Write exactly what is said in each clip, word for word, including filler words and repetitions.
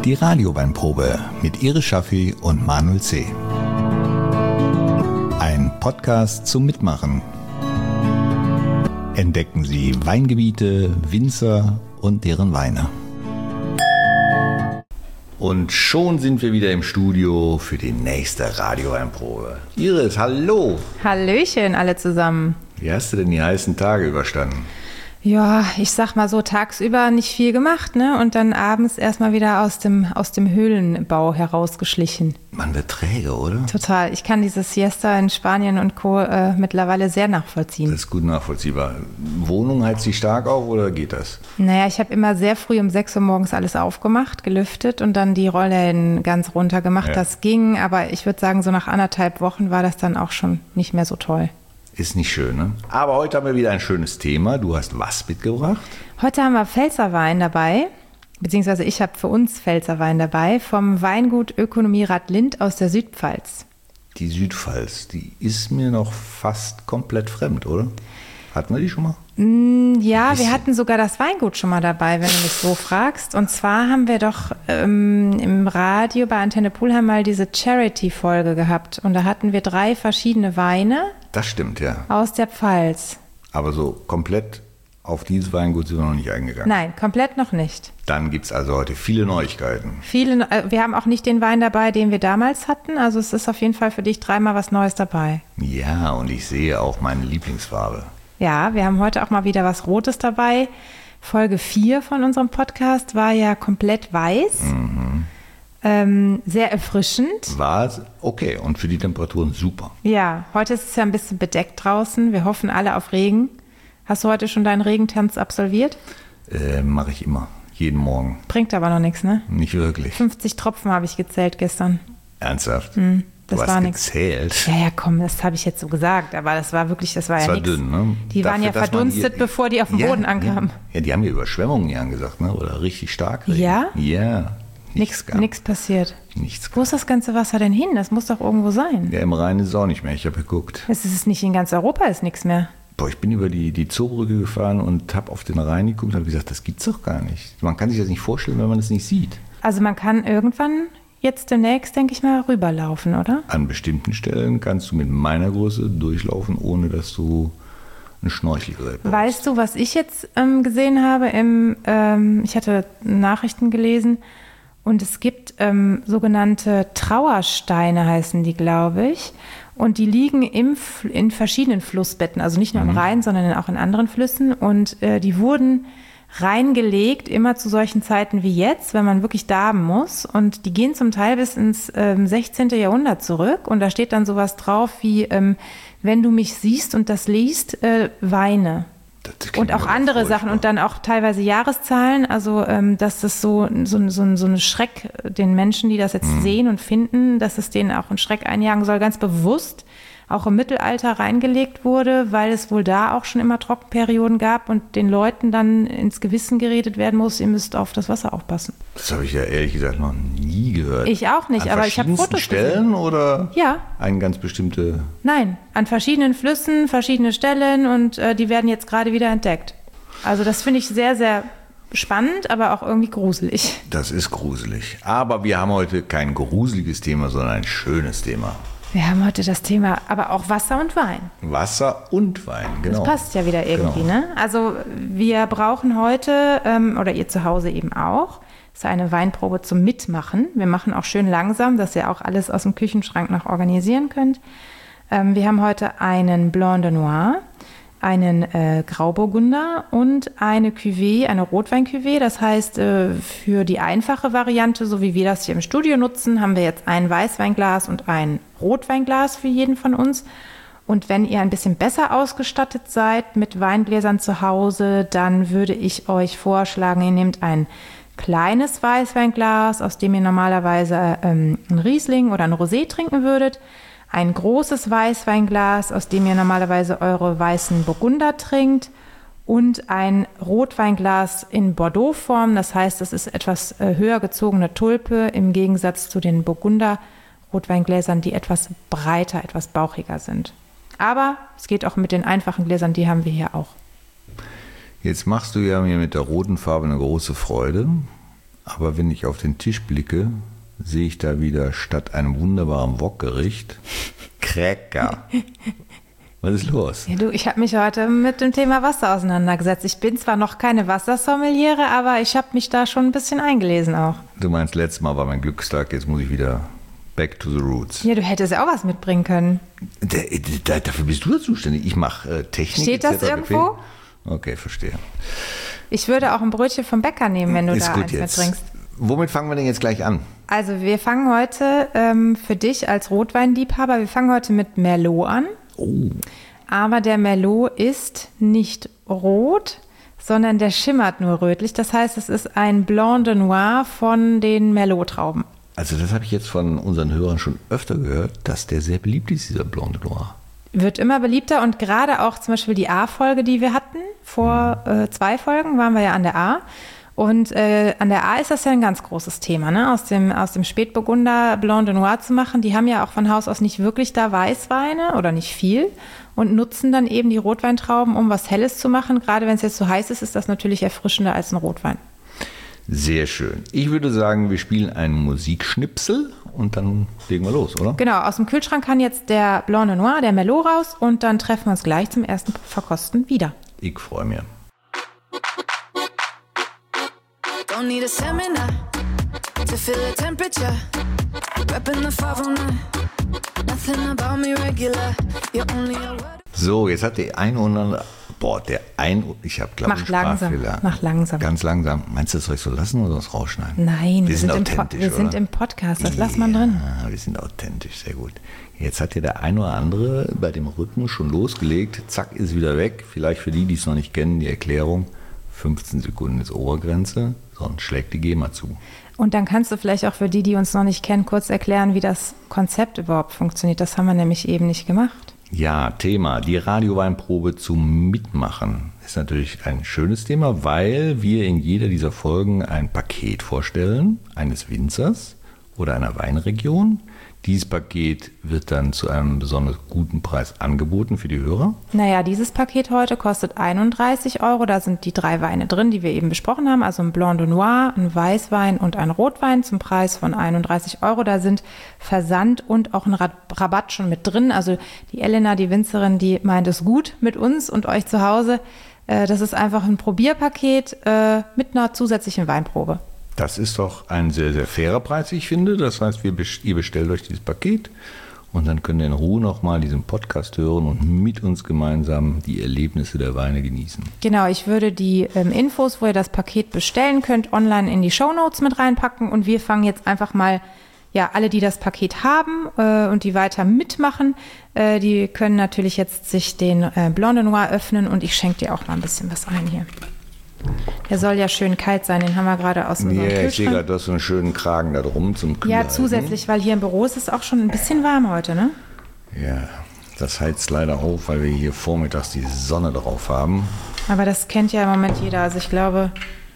Die Radioweinprobe mit Iris Schaffi und Manuel C. Ein Podcast zum Mitmachen. Entdecken Sie Weingebiete, Winzer und deren Weine. Und schon sind wir wieder im Studio für die nächste Radioweinprobe. Iris, hallo! Hallöchen alle zusammen. Wie hast du denn die heißen Tage überstanden? Ja, ich sag mal so, tagsüber nicht viel gemacht, ne? Und dann abends erstmal wieder aus dem, aus dem Höhlenbau herausgeschlichen. Man wird träge, oder? Total. Ich kann diese Siesta in Spanien und Co. Äh, mittlerweile sehr nachvollziehen. Das ist gut nachvollziehbar. Wohnung heizt sie stark auf oder geht das? Naja, ich habe immer sehr früh um sechs Uhr morgens alles aufgemacht, gelüftet und dann die Rollläden ganz runter gemacht. Ja. Das ging, aber ich würde sagen, so nach anderthalb Wochen war das dann auch schon nicht mehr so toll. Ist nicht schön, ne? Aber heute haben wir wieder ein schönes Thema. Du hast was mitgebracht? Heute haben wir Pfälzerwein dabei, beziehungsweise ich habe für uns Pfälzerwein dabei, vom Weingut Ökonomie-Rad Lindt aus der Südpfalz. Die Südpfalz, die ist mir noch fast komplett fremd, oder? Hatten wir die schon mal? Mm, ja, wir hatten sogar das Weingut schon mal dabei, wenn du mich so fragst. Und zwar haben wir doch ähm, im Radio bei Antenne Pulheim mal diese Charity-Folge gehabt. Und da hatten wir drei verschiedene Weine. Das stimmt, ja. Aus der Pfalz. Aber so komplett auf dieses Weingut sind wir noch nicht eingegangen. Nein, komplett noch nicht. Dann gibt es also heute viele Neuigkeiten. Viele, wir haben auch nicht den Wein dabei, den wir damals hatten. Also es ist auf jeden Fall für dich dreimal was Neues dabei. Ja, und ich sehe auch meine Lieblingsfarbe. Ja, wir haben heute auch mal wieder was Rotes dabei. Folge vier von unserem Podcast war ja komplett weiß. Mhm. Ähm, sehr erfrischend. War okay und für die Temperaturen super. Ja, heute ist es ja ein bisschen bedeckt draußen. Wir hoffen alle auf Regen. Hast du heute schon deinen Regentanz absolviert? Äh, mache ich immer, jeden Morgen. Bringt aber noch nichts, ne? Nicht wirklich. fünfzig Tropfen habe ich gezählt gestern. Ernsthaft? Mhm. Das du hast war nichts. gezählt? Ja, ja, komm, das habe ich jetzt so gesagt. Aber das war wirklich, das war das ja war nichts. dünn, ne? Die Dafür, waren ja verdunstet, hier, bevor die auf dem ja, Boden ankamen. Ja. ja, die haben ja Überschwemmungen hier angesagt, ne? Oder richtig stark. Regen. Ja? Ja. Nichts Nichts passiert. Nichts. Wo ist das ganze Wasser denn hin? Das muss doch irgendwo sein. Ja, im Rhein ist es auch nicht mehr. Ich habe geguckt. Es ist nicht in ganz Europa, ist nichts mehr. Boah, ich bin über die, die Zoobrücke gefahren und habe auf den Rhein geguckt und habe gesagt, das gibt's doch gar nicht. Man kann sich das nicht vorstellen, wenn man das nicht sieht. Also man kann irgendwann jetzt demnächst, denke ich mal, rüberlaufen, oder? An bestimmten Stellen kannst du mit meiner Größe durchlaufen, ohne dass du ein Schnorchelgerät brauchst. Weißt du, was ich jetzt ähm, gesehen habe? Im, ähm, ich hatte Nachrichten gelesen und es gibt ähm, sogenannte Trauersteine, heißen die, glaube ich. Und die liegen im, in verschiedenen Flussbetten, also nicht nur im mhm. Rhein, sondern auch in anderen Flüssen. Und äh, die wurden reingelegt, immer zu solchen Zeiten wie jetzt, wenn man wirklich darben muss. Und die gehen zum Teil bis ins ähm, sechzehnten. Jahrhundert zurück. Und da steht dann sowas drauf wie, ähm, wenn du mich siehst und das liest, äh, weine. Und auch andere Sachen und dann auch teilweise Jahreszahlen, also ähm, dass das so, so, so, so eine Schreck den Menschen, die das jetzt mhm. sehen und finden, dass es denen auch einen Schreck einjagen soll, ganz bewusst auch im Mittelalter reingelegt wurde, weil es wohl da auch schon immer Trockenperioden gab und den Leuten dann ins Gewissen geredet werden muss, ihr müsst auf das Wasser aufpassen. Das habe ich ja ehrlich gesagt noch nie gehört. Ich auch nicht, an aber ich habe Fotos Stellen gesehen. Oder ja. Eine ganz bestimmte? Nein, an verschiedenen Flüssen, verschiedene Stellen und äh, die werden jetzt gerade wieder entdeckt. Also das finde ich sehr, sehr spannend, aber auch irgendwie gruselig. Das ist gruselig. Aber wir haben heute kein gruseliges Thema, sondern ein schönes Thema. Wir haben heute das Thema, aber auch Wasser und Wein. Wasser und Wein, genau. Das passt ja wieder irgendwie, genau. Ne? Also wir brauchen heute, ähm, oder ihr zu Hause eben auch, das ist eine Weinprobe zum Mitmachen. Wir machen auch schön langsam, dass ihr auch alles aus dem Küchenschrank noch organisieren könnt. Ähm, wir haben heute einen Blanc de Noir, einen äh, Grauburgunder und eine Cuvée, eine Rotwein-Cuvée. Das heißt, äh, für die einfache Variante, so wie wir das hier im Studio nutzen, haben wir jetzt ein Weißweinglas und ein Rotweinglas für jeden von uns. Und wenn ihr ein bisschen besser ausgestattet seid mit Weingläsern zu Hause, dann würde ich euch vorschlagen, ihr nehmt ein kleines Weißweinglas, aus dem ihr normalerweise ähm, ein Riesling oder ein Rosé trinken würdet. Ein großes Weißweinglas, aus dem ihr normalerweise eure weißen Burgunder trinkt und ein Rotweinglas in Bordeaux-Form. Das heißt, es ist etwas höher gezogene Tulpe im Gegensatz zu den Burgunder-Rotweingläsern, die etwas breiter, etwas bauchiger sind. Aber es geht auch mit den einfachen Gläsern, die haben wir hier auch. Jetzt machst du ja mir mit der roten Farbe eine große Freude. Aber wenn ich auf den Tisch blicke, sehe ich da wieder statt einem wunderbaren Wokgericht Cracker. Was ist los? Ja, du, ich habe mich heute mit dem Thema Wasser auseinandergesetzt. Ich bin zwar noch keine Wassersommeliere, aber ich habe mich da schon ein bisschen eingelesen auch. Du meinst, letztes Mal war mein Glückstag, jetzt muss ich wieder back to the roots. Ja, du hättest ja auch was mitbringen können. Da, da, dafür bist du da zuständig. Ich mache äh, Technik. Steht das irgendwo? Okay, verstehe. Ich würde auch ein Brötchen vom Bäcker nehmen, wenn du ist da gut eins jetzt. mitbringst. Womit fangen wir denn jetzt gleich an? Also wir fangen heute ähm, für dich als Rotweinliebhaber, wir fangen heute mit Merlot an. Oh. Aber der Merlot ist nicht rot, sondern der schimmert nur rötlich. Das heißt, es ist ein Blanc de Noir von den Merlot-Trauben. Also das habe ich jetzt von unseren Hörern schon öfter gehört, dass der sehr beliebt ist, dieser Blanc de Noir. Wird immer beliebter und gerade auch zum Beispiel die A-Folge, die wir hatten, vor mhm. äh, zwei Folgen waren wir ja an der A. Und äh, an der A ist das ja ein ganz großes Thema, ne? Aus dem, aus dem Spätburgunder Blanc de Noir zu machen. Die haben ja auch von Haus aus nicht wirklich da Weißweine oder nicht viel und nutzen dann eben die Rotweintrauben, um was Helles zu machen. Gerade wenn es jetzt so heiß ist, ist das natürlich erfrischender als ein Rotwein. Sehr schön. Ich würde sagen, wir spielen einen Musikschnipsel und dann legen wir los, oder? Genau, aus dem Kühlschrank kann jetzt der Blanc de Noir, der Merlot raus und dann treffen wir uns gleich zum ersten Verkosten wieder. Ich freue mich. Don't need a seminar to feel the temperature. Repping the five oh nine. Nothing about me regular. You're only a word. So, jetzt hat der ein oder andere. Boah, der ein. Ich habe, glaube ich, Mach langsam. Mach langsam. Ganz langsam. Meinst du, das soll ich so lassen oder das rausschneiden? Nein, wir, wir sind, sind im, authentisch. wir sind im Podcast, das lass man drin. Ja, wir sind authentisch, sehr gut. Jetzt hat ja der ein oder andere bei dem Rhythmus schon losgelegt. Zack, ist wieder weg. Vielleicht für die, die es noch nicht kennen, die Erklärung. fünfzehn Sekunden ist Obergrenze, sonst schlägt die GEMA zu. Und dann kannst du vielleicht auch für die, die uns noch nicht kennen, kurz erklären, wie das Konzept überhaupt funktioniert. Das haben wir nämlich eben nicht gemacht. Ja, Thema, die Radioweinprobe zum Mitmachen ist natürlich ein schönes Thema, weil wir in jeder dieser Folgen ein Paket vorstellen, eines Winzers oder einer Weinregion. Dieses Paket wird dann zu einem besonders guten Preis angeboten für die Hörer. Naja, dieses Paket heute kostet einunddreißig Euro. Da sind die drei Weine drin, die wir eben besprochen haben. Also ein Blanc de Noir, ein Weißwein und ein Rotwein zum Preis von einunddreißig Euro. Da sind Versand und auch ein Rabatt schon mit drin. Also die Elena, die Winzerin, die meint es gut mit uns und euch zu Hause. Das ist einfach ein Probierpaket mit einer zusätzlichen Weinprobe. Das ist doch ein sehr, sehr fairer Preis, ich finde. Das heißt, wir, ihr bestellt euch dieses Paket und dann könnt ihr in Ruhe nochmal diesen Podcast hören und mit uns gemeinsam die Erlebnisse der Weine genießen. Genau, ich würde die ähm, Infos, wo ihr das Paket bestellen könnt, online in die Shownotes mit reinpacken und wir fangen jetzt einfach mal, ja, alle, die das Paket haben äh, und die weiter mitmachen, äh, die können natürlich jetzt sich den äh, Blanc de Noir öffnen und ich schenke dir auch mal ein bisschen was ein hier. Der soll ja schön kalt sein, den haben wir gerade aus dem Ja, Kühlschrank. ich sehe gerade, du hast so einen schönen Kragen da drum zum Kühlhalten. Ja, zusätzlich, weil hier im Büro ist es auch schon ein bisschen warm heute, ne? Ja, das heizt leider auf, weil wir hier vormittags die Sonne drauf haben. Aber das kennt ja im Moment jeder. Also ich glaube,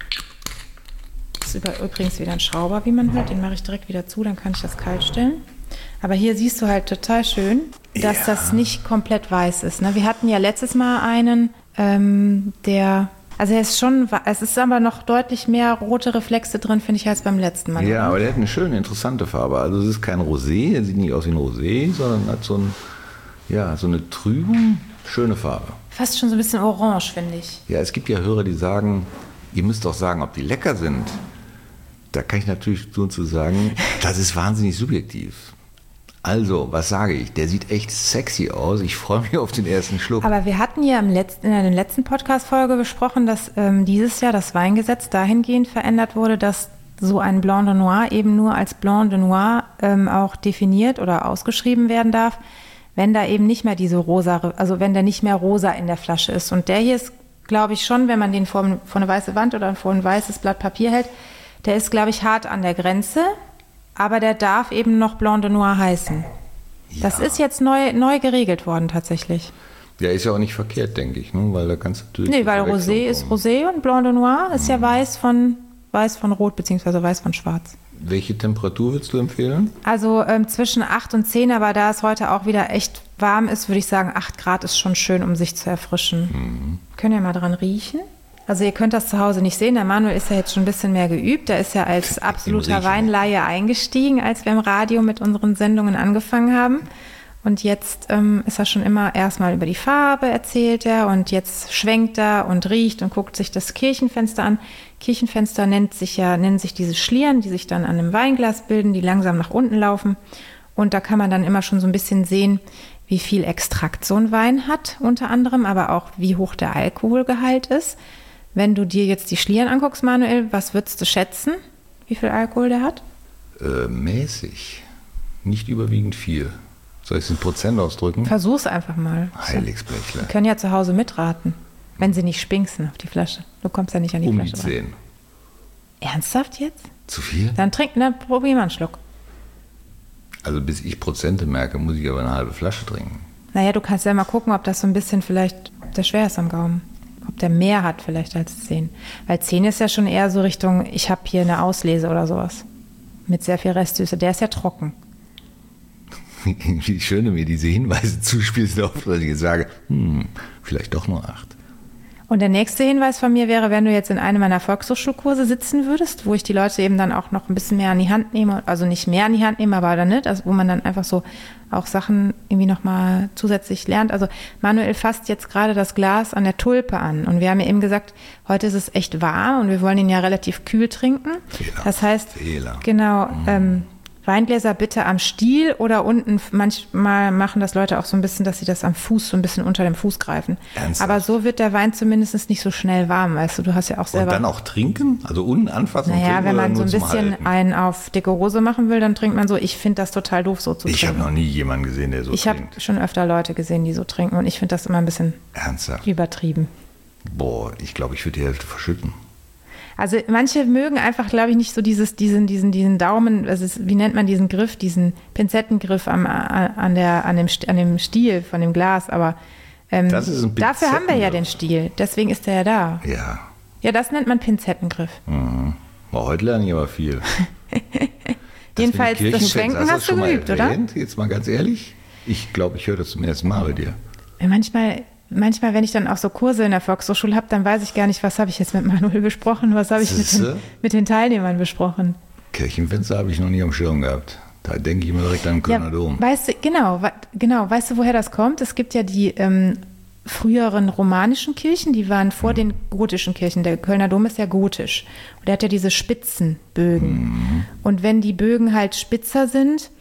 das ist übrigens wieder ein Schrauber, wie man hört. Den mache ich direkt wieder zu, dann kann ich das kalt stellen. Aber hier siehst du halt total schön, dass Ja. das nicht komplett weiß ist, ne? Wir hatten ja letztes Mal einen, ähm, der... Also er ist schon, es ist aber noch deutlich mehr rote Reflexe drin, finde ich, als beim letzten Mal. Ja, oder? aber der hat eine schöne, interessante Farbe. Also es ist kein Rosé, er sieht nicht aus wie ein Rosé, sondern hat so, ein, ja, so eine trübe, schöne Farbe. Fast schon so ein bisschen orange, finde ich. Ja, es gibt ja Hörer, die sagen, ihr müsst doch sagen, ob die lecker sind. Da kann ich natürlich tun zu sagen, das ist wahnsinnig subjektiv. Also, was sage ich? Der sieht echt sexy aus. Ich freue mich auf den ersten Schluck. Aber wir hatten ja im letzten, in der letzten Podcast-Folge besprochen, dass ähm, dieses Jahr das Weingesetz dahingehend verändert wurde, dass so ein Blanc de Noir eben nur als Blanc de Noir ähm, auch definiert oder ausgeschrieben werden darf, wenn da eben nicht mehr diese rosa, also wenn der nicht mehr rosa in der Flasche ist. Und der hier ist, glaube ich, schon, wenn man den vor, vor eine weiße Wand oder vor ein weißes Blatt Papier hält, der ist, glaube ich, hart an der Grenze. Aber der darf eben noch Blanc de Noir heißen. Ja. Das ist jetzt neu, neu geregelt worden tatsächlich. Ja, ist ja auch nicht verkehrt, denke ich, ne? Weil da kannst du natürlich... Nee, weil Rosé ist Rosé und Blanc de Noir ist mhm. ja weiß von, weiß von Rot beziehungsweise weiß von Schwarz. Welche Temperatur würdest du empfehlen? Also ähm, zwischen acht und zehn, aber da es heute auch wieder echt warm ist, würde ich sagen, acht Grad ist schon schön, um sich zu erfrischen. Mhm. Können wir mal dran riechen? Also ihr könnt das zu Hause nicht sehen. Der Manuel ist ja jetzt schon ein bisschen mehr geübt. Der ist ja als absoluter Weinlaie eingestiegen, als wir im Radio mit unseren Sendungen angefangen haben. Und jetzt ähm, ist er schon immer erstmal über die Farbe erzählt er und jetzt schwenkt er und riecht und guckt sich das Kirchenfenster an. Kirchenfenster nennt sich ja, nennen sich diese Schlieren, die sich dann an einem Weinglas bilden, die langsam nach unten laufen. Und da kann man dann immer schon so ein bisschen sehen, wie viel Extrakt so ein Wein hat, unter anderem, aber auch wie hoch der Alkoholgehalt ist. Wenn du dir jetzt die Schlieren anguckst, Manuel, was würdest du schätzen, wie viel Alkohol der hat? Äh, mäßig. Nicht überwiegend viel. Soll ich es in Prozent ausdrücken? Versuch's einfach mal. Heiligsblechle. Die können ja zu Hause mitraten, wenn sie nicht spinksen auf die Flasche. Du kommst ja nicht an die um Flasche die ran. zehn. Ernsthaft jetzt? Zu viel? Dann trink, dann probier mal einen Schluck. Also bis ich Prozente merke, muss ich aber eine halbe Flasche trinken. Naja, du kannst ja mal gucken, ob das so ein bisschen vielleicht, ob der schwer ist am Gaumen. Ob der mehr hat vielleicht als zehn. Weil zehn ist ja schon eher so Richtung, ich habe hier eine Auslese oder sowas. Mit sehr viel Restsüße. Der ist ja trocken. Wie schön du mir diese Hinweise zuspielst, oft, dass ich jetzt sage, hm, vielleicht doch nur acht. Und der nächste Hinweis von mir wäre, wenn du jetzt in einem meiner Volkshochschulkurse sitzen würdest, wo ich die Leute eben dann auch noch ein bisschen mehr an die Hand nehme, also nicht mehr an die Hand nehme, aber dann nicht, also wo man dann einfach so auch Sachen irgendwie nochmal zusätzlich lernt. Also Manuel fasst jetzt gerade das Glas an der Tulpe an und wir haben ja eben gesagt, heute ist es echt warm und wir wollen ihn ja relativ kühl trinken. Fehler. Das heißt, Fehler. genau, Mhm. ähm, Weingläser bitte am Stiel oder unten. Manchmal machen das Leute auch so ein bisschen, dass sie das am Fuß, so ein bisschen unter dem Fuß greifen. Ernsthaft? Aber so wird der Wein zumindest nicht so schnell warm, weißt du. Du hast ja auch selber... Und dann auch trinken? Also unten anfassen und Naja, trinken wenn oder man so nur ein zum bisschen Halten? einen auf dicke Hose machen will, dann trinkt man so. Ich finde das total doof, so zu Ich habe trinken. noch nie jemanden gesehen, der so Ich habe trinkt. schon öfter Leute gesehen, die so trinken und ich finde das immer ein bisschen Ernsthaft? übertrieben. Boah, ich glaube, ich würde die Hälfte verschütten. Also manche mögen einfach, glaube ich, nicht so dieses, diesen, diesen, diesen Daumen, also es, wie nennt man diesen Griff, diesen Pinzettengriff am, an, der, an, dem, an dem Stiel von dem Glas, aber ähm, Das ist ein dafür haben wir ja Pinzettengriff. den Stiel, deswegen ist der ja da. Ja. Ja, das nennt man Pinzettengriff. Mhm. Boah, heute lerne ich aber viel. Jedenfalls, mit den das Kirchenfans, Schwenken hast hast du schon mal geübt, oder? erwähnt? Jetzt mal ganz ehrlich. Ich glaube, ich höre das zum ersten Mal bei dir. Ja, manchmal, manchmal, wenn ich dann auch so Kurse in der Volkshochschule habe, dann weiß ich gar nicht, was habe ich jetzt mit Manuel besprochen, was habe ich mit Siehste? den, mit den Teilnehmern besprochen. Kirchenfenster habe ich noch nie am Schirm gehabt. Da denke ich immer direkt an den Kölner Dom. Weißt du, genau, wa- genau, weißt du, woher das kommt? Es gibt ja die ähm, früheren romanischen Kirchen, die waren vor den gotischen Kirchen. Der Kölner Dom ist ja gotisch. Und der hat ja diese spitzen Bögen. Mhm. Und wenn die Bögen halt spitzer sind,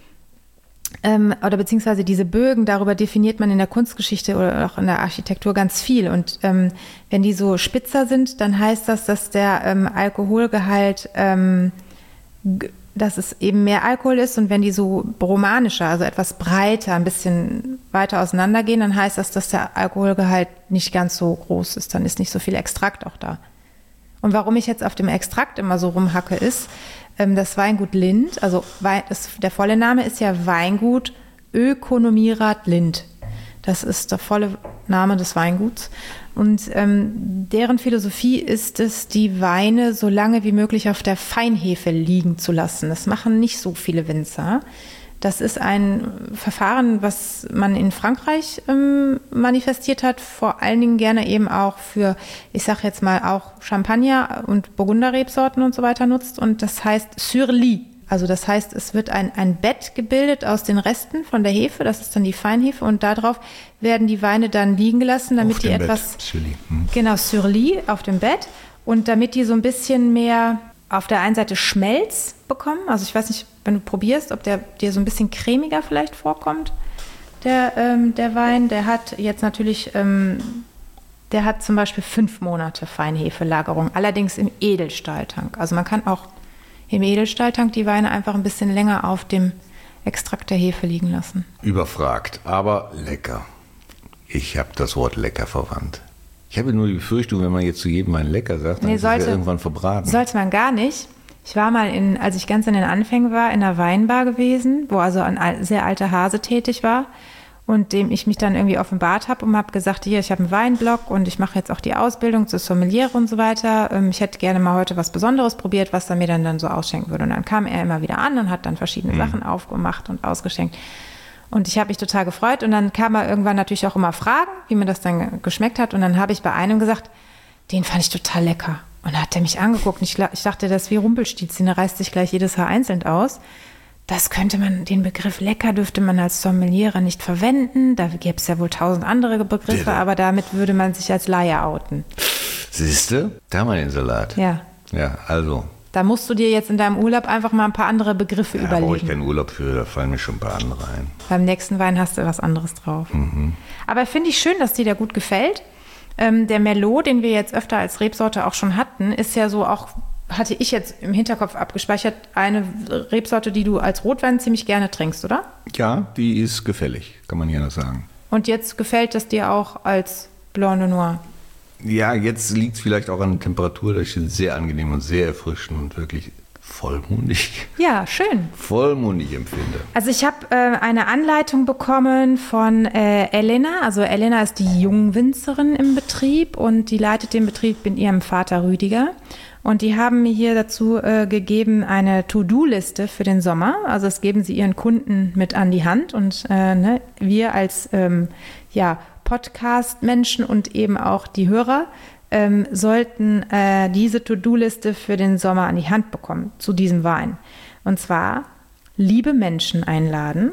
ähm, oder beziehungsweise diese Bögen, darüber definiert man in der Kunstgeschichte oder auch in der Architektur ganz viel. Und ähm, wenn die so spitzer sind, dann heißt das, dass der ähm, Alkoholgehalt, ähm, g- dass es eben mehr Alkohol ist. Und wenn die so romanischer, also etwas breiter, ein bisschen weiter auseinandergehen, dann heißt das, dass der Alkoholgehalt nicht ganz so groß ist. Dann ist nicht so viel Extrakt auch da. Und warum ich jetzt auf dem Extrakt immer so rumhacke, ist, ähm, das Weingut Lind, also Wein, das, der volle Name ist ja Weingut Ökonomierat Lind. Das ist der volle Name des Weinguts. Und ähm, deren Philosophie ist es, die Weine so lange wie möglich auf der Feinhefe liegen zu lassen. Das machen nicht so viele Winzer. Das ist ein Verfahren, was man in Frankreich ähm, manifestiert hat, vor allen Dingen gerne eben auch für, ich sage jetzt mal, auch Champagner und Burgunderrebsorten und so weiter nutzt. Und das heißt sur lit. Also das heißt, es wird ein, ein Bett gebildet aus den Resten von der Hefe, das ist dann die Feinhefe, und darauf werden die Weine dann liegen gelassen, damit Auf die dem etwas... Bett. Sur lit. Hm. Genau, sur lit auf dem Bett, und damit die so ein bisschen mehr auf der einen Seite Schmelz bekommen. Also ich weiß nicht, wenn du probierst, ob der dir so ein bisschen cremiger vielleicht vorkommt, der, ähm, der Wein. Der hat jetzt natürlich, ähm, der hat zum Beispiel fünf Monate Feinhefelagerung, allerdings im Edelstahltank. Also man kann auch im Edelstahltank die Weine einfach ein bisschen länger auf dem Extrakt der Hefe liegen lassen. Überfragt, aber lecker. Ich habe das Wort lecker verwandt. Ich habe nur die Befürchtung, wenn man jetzt zu jedem Wein lecker sagt, dann Nee, ist es ja sollte- irgendwann verbraten. Sollte man gar nicht. Ich war mal, in, als ich ganz in den Anfängen war, in einer Weinbar gewesen, wo also ein al- sehr alter Hase tätig war und dem ich mich dann irgendwie offenbart habe und habe gesagt, hier, ich habe einen Weinblog und ich mache jetzt auch die Ausbildung zur Sommeliere und so weiter. Ähm, Ich hätte gerne mal heute was Besonderes probiert, was er mir dann, dann so ausschenken würde. Und dann kam er immer wieder an und hat dann verschiedene Sachen aufgemacht und ausgeschenkt. Und ich habe mich total gefreut. Und dann kam er irgendwann natürlich auch immer Fragen, wie mir das dann geschmeckt hat. Und dann habe ich bei einem gesagt, den fand ich total lecker. Und da hat er mich angeguckt und ich, ich dachte, das ist wie Rumpelstilzchen, da reißt sich gleich jedes Haar einzeln aus. Das könnte man, den Begriff lecker dürfte man als Sommelier nicht verwenden. Da gäbe es ja wohl tausend andere Begriffe, ja, aber damit würde man sich als Laie outen. Siehste, da haben wir den Salat. Ja. Ja, also. Da musst du dir jetzt in deinem Urlaub einfach mal ein paar andere Begriffe ja, überlegen. Da brauche ich keinen Urlaub für, da fallen mir schon ein paar andere ein. Beim nächsten Wein hast du was anderes drauf. Mhm. Aber finde ich schön, dass dir der gut gefällt. Ähm, der Merlot, den wir jetzt öfter als Rebsorte auch schon hatten, ist ja so auch, hatte ich jetzt im Hinterkopf abgespeichert, eine Rebsorte, die du als Rotwein ziemlich gerne trinkst, oder? Ja, die ist gefällig, kann man ja noch sagen. Und jetzt gefällt es dir auch als Blanc de Noir? Ja, jetzt liegt es vielleicht auch an der Temperatur, dass ich es sehr angenehm und sehr erfrischend und wirklich vollmundig. Ja, schön. Vollmundig empfinde. Also ich habe äh, eine Anleitung bekommen von äh, Elena. Also Elena ist die Jungwinzerin im Betrieb und die leitet den Betrieb mit ihrem Vater Rüdiger. Und die haben mir hier dazu äh, gegeben eine To-Do-Liste für den Sommer. Also das geben sie ihren Kunden mit an die Hand. Und äh, ne, wir als ähm, ja, Podcast-Menschen und eben auch die Hörer ähm, sollten äh, diese To-Do-Liste für den Sommer an die Hand bekommen zu diesem Wein. Und zwar liebe Menschen einladen,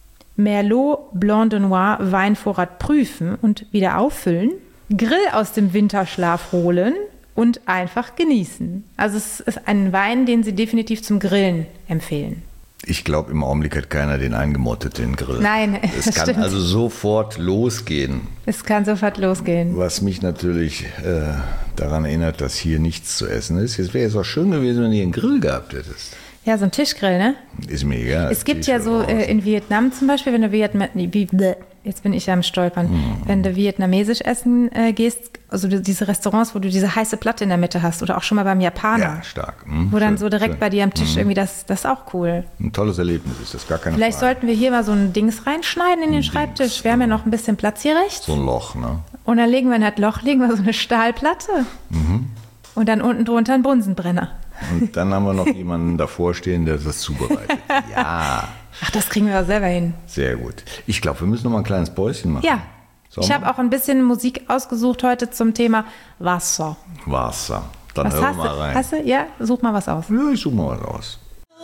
Merlot Blanc de Noir Weinvorrat prüfen und wieder auffüllen, Grill aus dem Winterschlaf holen und einfach genießen. Also es ist ein Wein, den sie definitiv zum Grillen empfehlen. Ich glaube, im Augenblick hat keiner den eingemotteten Grill. Nein, es kann stimmt. also sofort losgehen. Es kann sofort losgehen. Was mich natürlich äh, daran erinnert, dass hier nichts zu essen ist. Es wäre jetzt auch schön gewesen, wenn du hier einen Grill gehabt hättest. Ja, so ein Tischgrill, ne? Ist mir egal. Es gibt ja so äh, in Vietnam zum Beispiel, wenn du Vietnam, wie, jetzt bin ich ja am Stolpern, mhm. wenn du vietnamesisch essen äh, gehst, also diese Restaurants, wo du diese heiße Platte in der Mitte hast oder auch schon mal beim Japaner. Ja, stark. Mhm, wo dann schön, so direkt schön. bei dir am Tisch mhm. irgendwie, das, das ist auch cool. Ein tolles Erlebnis ist das, gar keine Vielleicht Frage. sollten wir hier mal so ein Dings reinschneiden in den Ein Schreibtisch. Dings, Wir haben ja ja. noch ein bisschen Platz hier rechts. So ein Loch, ne? Und dann legen wir in das Loch, legen wir so eine Stahlplatte. Mhm. Und dann unten drunter einen Bunsenbrenner. Und dann haben wir noch jemanden davor stehen, der das zubereitet. Ja. Ach, das kriegen wir auch selber hin. Sehr gut. Ich glaube, wir müssen noch mal ein kleines Päuschen machen. Ja. Sollen Ich wir? habe auch ein bisschen Musik ausgesucht heute zum Thema Wasser. Wasser. Dann Was hören hast wir mal du? rein. Hast du? Ja, such mal was aus. Ja, ich suche mal was aus.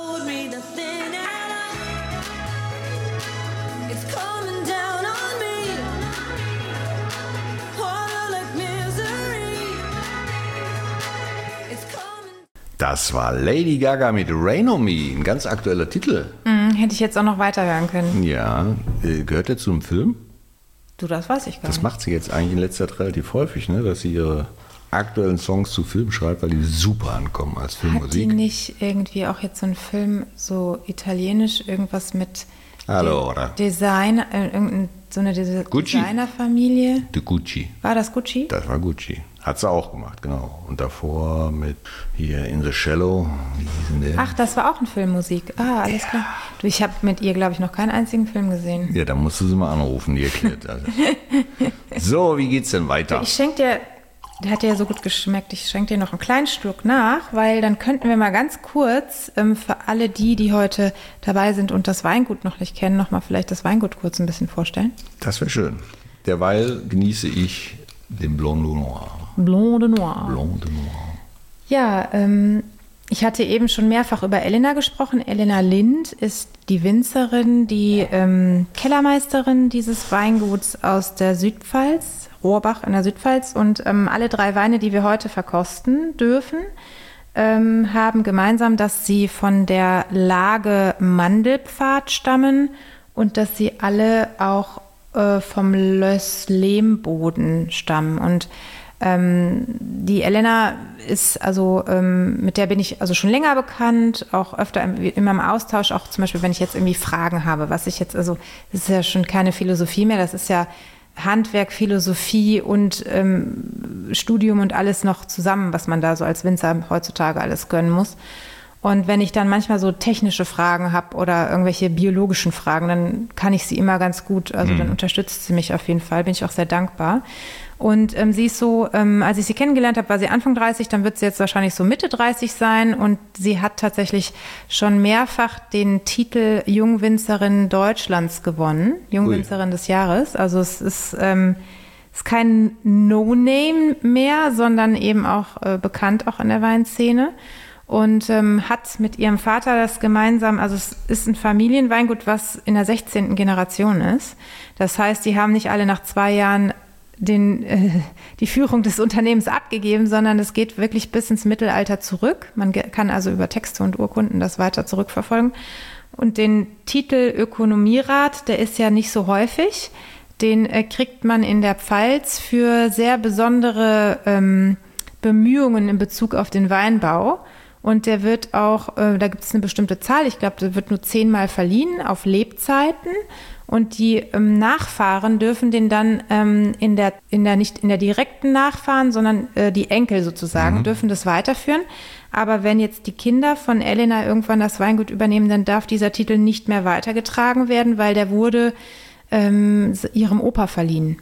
Das war Lady Gaga mit Rain on Me, ein ganz aktueller Titel. Mhm, hätte ich jetzt auch noch weiterhören können. Ja, äh, gehört der zu einem Film? Du, das weiß ich gar Das nicht. macht sie jetzt eigentlich in letzter Zeit relativ häufig, ne? Dass sie ihre aktuellen Songs zu Filmen schreibt, weil die super ankommen als Hat die Filmmusik. nicht irgendwie auch jetzt so einen Film, so italienisch, irgendwas mit Allora. De- Design, äh, irgendein, so eine Desi- Gucci. Designerfamilie? De Gucci. War das Gucci? Das war Gucci. Hat sie auch gemacht, genau. Und davor mit hier In the Shallow. Wie hieß denn der? Ach, das war auch eine Filmmusik. Ah, alles klar. Du, ich habe mit ihr, glaube ich, noch keinen einzigen Film gesehen. Ja, da musst du sie mal anrufen, die erklärt das. So, wie geht's denn weiter? Ich schenke dir, der hat dir ja so gut geschmeckt, ich schenke dir noch einen kleinen Schluck nach, weil dann könnten wir mal ganz kurz ähm, für alle die, die heute dabei sind und das Weingut noch nicht kennen, noch mal vielleicht das Weingut kurz ein bisschen vorstellen. Das wäre schön. Derweil genieße ich den Blanc de Noir. Blanc de Noir. Blanc de Noir. Ja, ähm, ich hatte eben schon mehrfach über Elena gesprochen. Elena Lind ist die Winzerin, die ähm, Kellermeisterin dieses Weinguts aus der Südpfalz, Rohrbach in der Südpfalz. Und ähm, alle drei Weine, die wir heute verkosten dürfen, ähm, haben gemeinsam, dass sie von der Lage Mandelpfad stammen und dass sie alle auch äh, vom Löss-Lehmboden stammen. Und Ähm, die Elena ist also, ähm, mit der bin ich also schon länger bekannt, auch öfter im, immer im Austausch, auch zum Beispiel, wenn ich jetzt irgendwie Fragen habe, was ich jetzt, also das ist ja schon keine Philosophie mehr, das ist ja Handwerk, Philosophie und ähm, Studium und alles noch zusammen, was man da so als Winzer heutzutage alles gönnen muss. Und wenn ich dann manchmal so technische Fragen habe oder irgendwelche biologischen Fragen, dann kann ich sie immer ganz gut, also mhm. dann unterstützt sie mich auf jeden Fall, bin ich auch sehr dankbar. Und ähm, sie ist so, ähm, als ich sie kennengelernt habe, war sie Anfang dreißig, dann wird sie jetzt wahrscheinlich so Mitte dreißig sein und sie hat tatsächlich schon mehrfach den Titel Jungwinzerin Deutschlands gewonnen, Jungwinzerin Ui. des Jahres. Also es ist, ähm, ist kein No-Name mehr, sondern eben auch äh, bekannt auch in der Weinszene. Und ähm, hat mit ihrem Vater das gemeinsam, also es ist ein Familienweingut, was in der sechzehnten Generation ist. Das heißt, die haben nicht alle nach zwei Jahren den, äh, die Führung des Unternehmens abgegeben, sondern es geht wirklich bis ins Mittelalter zurück. Man ge- kann also über Texte und Urkunden das weiter zurückverfolgen. Und den Titel Ökonomierat, der ist ja nicht so häufig. Den äh, kriegt man in der Pfalz für sehr besondere ähm, Bemühungen in Bezug auf den Weinbau. Und der wird auch, äh, da gibt es eine bestimmte Zahl, ich glaube, der wird nur zehnmal verliehen auf Lebzeiten. Und die ähm, Nachfahren dürfen den dann ähm, in der, in der, nicht in der direkten Nachfahren, sondern äh, die Enkel sozusagen, mhm. dürfen das weiterführen. Aber wenn jetzt die Kinder von Elena irgendwann das Weingut übernehmen, dann darf dieser Titel nicht mehr weitergetragen werden, weil der wurde ähm, ihrem Opa verliehen.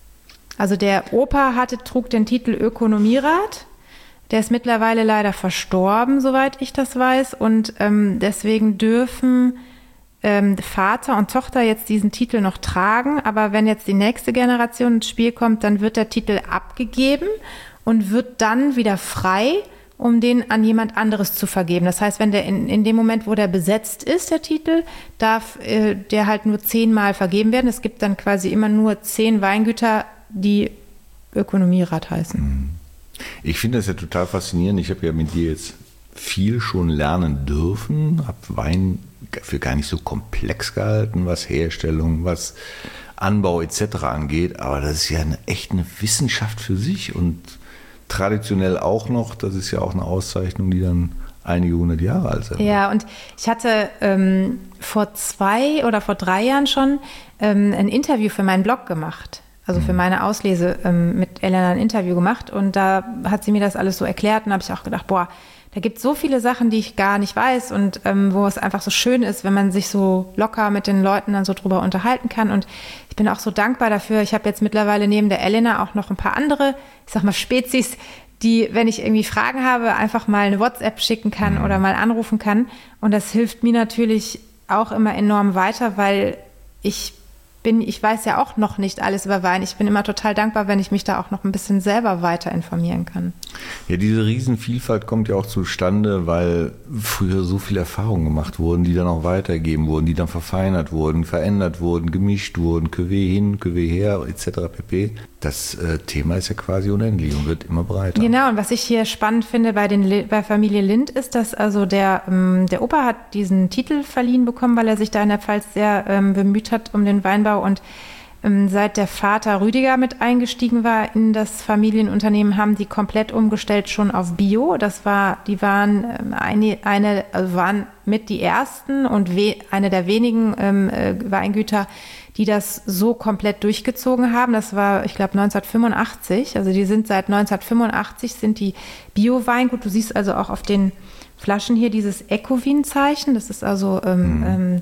Also der Opa hatte, trug den Titel Ökonomierat. Der ist mittlerweile leider verstorben, soweit ich das weiß. Und ähm, deswegen dürfen ähm, Vater und Tochter jetzt diesen Titel noch tragen. Aber wenn jetzt die nächste Generation ins Spiel kommt, dann wird der Titel abgegeben und wird dann wieder frei, um den an jemand anderes zu vergeben. Das heißt, wenn der in, in dem Moment, wo der besetzt ist, der Titel, darf äh, der halt nur zehnmal vergeben werden. Es gibt dann quasi immer nur zehn Weingüter, die Ökonomierat heißen. Ich finde das ja total faszinierend. Ich habe ja mit dir jetzt viel schon lernen dürfen, habe Wein für gar nicht so komplex gehalten, was Herstellung, was Anbau et cetera angeht. Aber das ist ja eine, echt eine Wissenschaft für sich und traditionell auch noch. Das ist ja auch eine Auszeichnung, die dann einige hundert Jahre alt sind. Ja, und ich hatte ähm, vor zwei oder vor drei Jahren schon ähm, ein Interview für meinen Blog gemacht. Also für meine Auslese ähm, mit Elena ein Interview gemacht und da hat sie mir das alles so erklärt und da habe ich auch gedacht, boah, da gibt es so viele Sachen, die ich gar nicht weiß und ähm, wo es einfach so schön ist, wenn man sich so locker mit den Leuten dann so drüber unterhalten kann und ich bin auch so dankbar dafür. Ich habe jetzt mittlerweile neben der Elena auch noch ein paar andere, ich sag mal Spezies, die, wenn ich irgendwie Fragen habe, einfach mal eine WhatsApp schicken kann mhm. oder mal anrufen kann und das hilft mir natürlich auch immer enorm weiter, weil ich bin, ich weiß ja auch noch nicht alles über Wein. Ich bin immer total dankbar, wenn ich mich da auch noch ein bisschen selber weiter informieren kann. Ja, diese Riesenvielfalt kommt ja auch zustande, weil früher so viele Erfahrungen gemacht wurden, die dann auch weitergegeben wurden, die dann verfeinert wurden, verändert wurden, gemischt wurden, Cuvée hin, Cuvée her, et cetera pp. Das äh, Thema ist ja quasi unendlich und wird immer breiter. Genau, und was ich hier spannend finde bei, den, bei Familie Lind ist, dass also der, ähm, der Opa hat diesen Titel verliehen bekommen, weil er sich da in der Pfalz sehr ähm, bemüht hat um den Weinbau und ähm, seit der Vater Rüdiger mit eingestiegen war in das Familienunternehmen, haben die komplett umgestellt schon auf Bio. Das war, die waren ähm, eine, eine also waren mit die ersten und we, eine der wenigen ähm, äh, Weingüter, die das so komplett durchgezogen haben. Das war, ich glaube, neunzehnhundertfünfundachtzig. Also die sind seit neunzehnhundertfünfundachtzig sind die Bio-Weingut. Du siehst also auch auf den Flaschen hier dieses Ecovin-Zeichen. Das ist also ähm, mhm. ähm,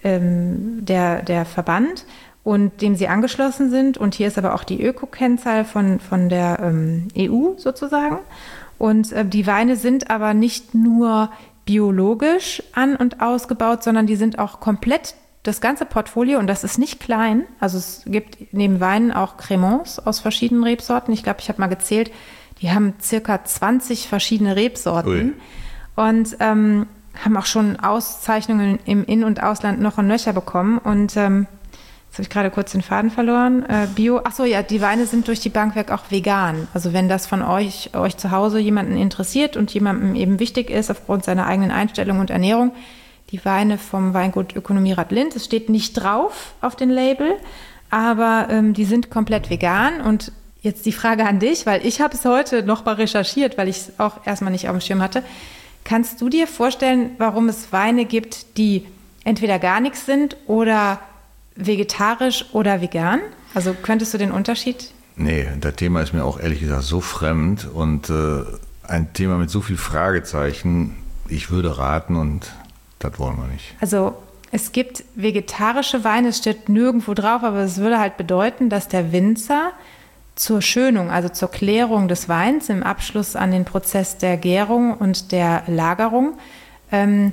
ähm, der, der Verband, und dem sie angeschlossen sind. Und hier ist aber auch die Öko-Kennzahl von, von der ähm, E U sozusagen. Und äh, die Weine sind aber nicht nur biologisch an- und ausgebaut, sondern die sind auch komplett das ganze Portfolio, und das ist nicht klein, also es gibt neben Weinen auch Crémants aus verschiedenen Rebsorten. Ich glaube, ich habe mal gezählt, die haben circa zwanzig verschiedene Rebsorten. Ui. Und ähm, haben auch schon Auszeichnungen im In- und Ausland noch und nöcher bekommen. Und ähm, jetzt habe ich gerade kurz den Faden verloren. Äh, Bio, ach so, ja, die Weine sind durch die Bank weg auch vegan. Also wenn das von euch, euch zu Hause jemanden interessiert und jemandem eben wichtig ist aufgrund seiner eigenen Einstellung und Ernährung, die Weine vom Weingut Ökonomierat Lind. Es steht nicht drauf auf den Label, aber ähm, die sind komplett vegan. Und jetzt die Frage an dich, weil ich habe es heute noch mal recherchiert, weil ich es auch erstmal nicht auf dem Schirm hatte. Kannst du dir vorstellen, warum es Weine gibt, die entweder gar nichts sind oder vegetarisch oder vegan? Also könntest du den Unterschied? Nee, das Thema ist mir auch ehrlich gesagt so fremd und äh, ein Thema mit so viel Fragezeichen. Ich würde raten und das wollen wir nicht. Also es gibt vegetarische Weine, es steht nirgendwo drauf, aber es würde halt bedeuten, dass der Winzer zur Schönung, also zur Klärung des Weins im Abschluss an den Prozess der Gärung und der Lagerung ähm,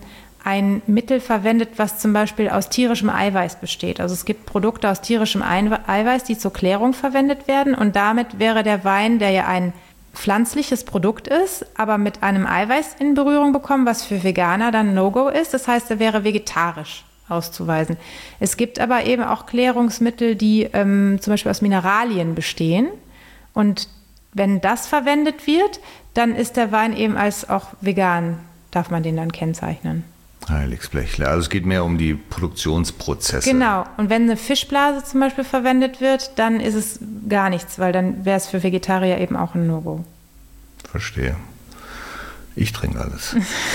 ein Mittel verwendet, was zum Beispiel aus tierischem Eiweiß besteht. Also es gibt Produkte aus tierischem Eiweiß, die zur Klärung verwendet werden und damit wäre der Wein, der ja ein pflanzliches Produkt ist, aber mit einem Eiweiß in Berührung bekommen, was für Veganer dann No-Go ist. Das heißt, er wäre vegetarisch auszuweisen. Es gibt aber eben auch Klärungsmittel, die ähm, zum Beispiel aus Mineralien bestehen und wenn das verwendet wird, dann ist der Wein eben als auch vegan, darf man den dann kennzeichnen. Heiligsblechle. Also es geht mehr um die Produktionsprozesse. Genau. Und wenn eine Fischblase zum Beispiel verwendet wird, dann ist es gar nichts, weil dann wäre es für Vegetarier eben auch ein No-Go. Verstehe. Ich trinke alles.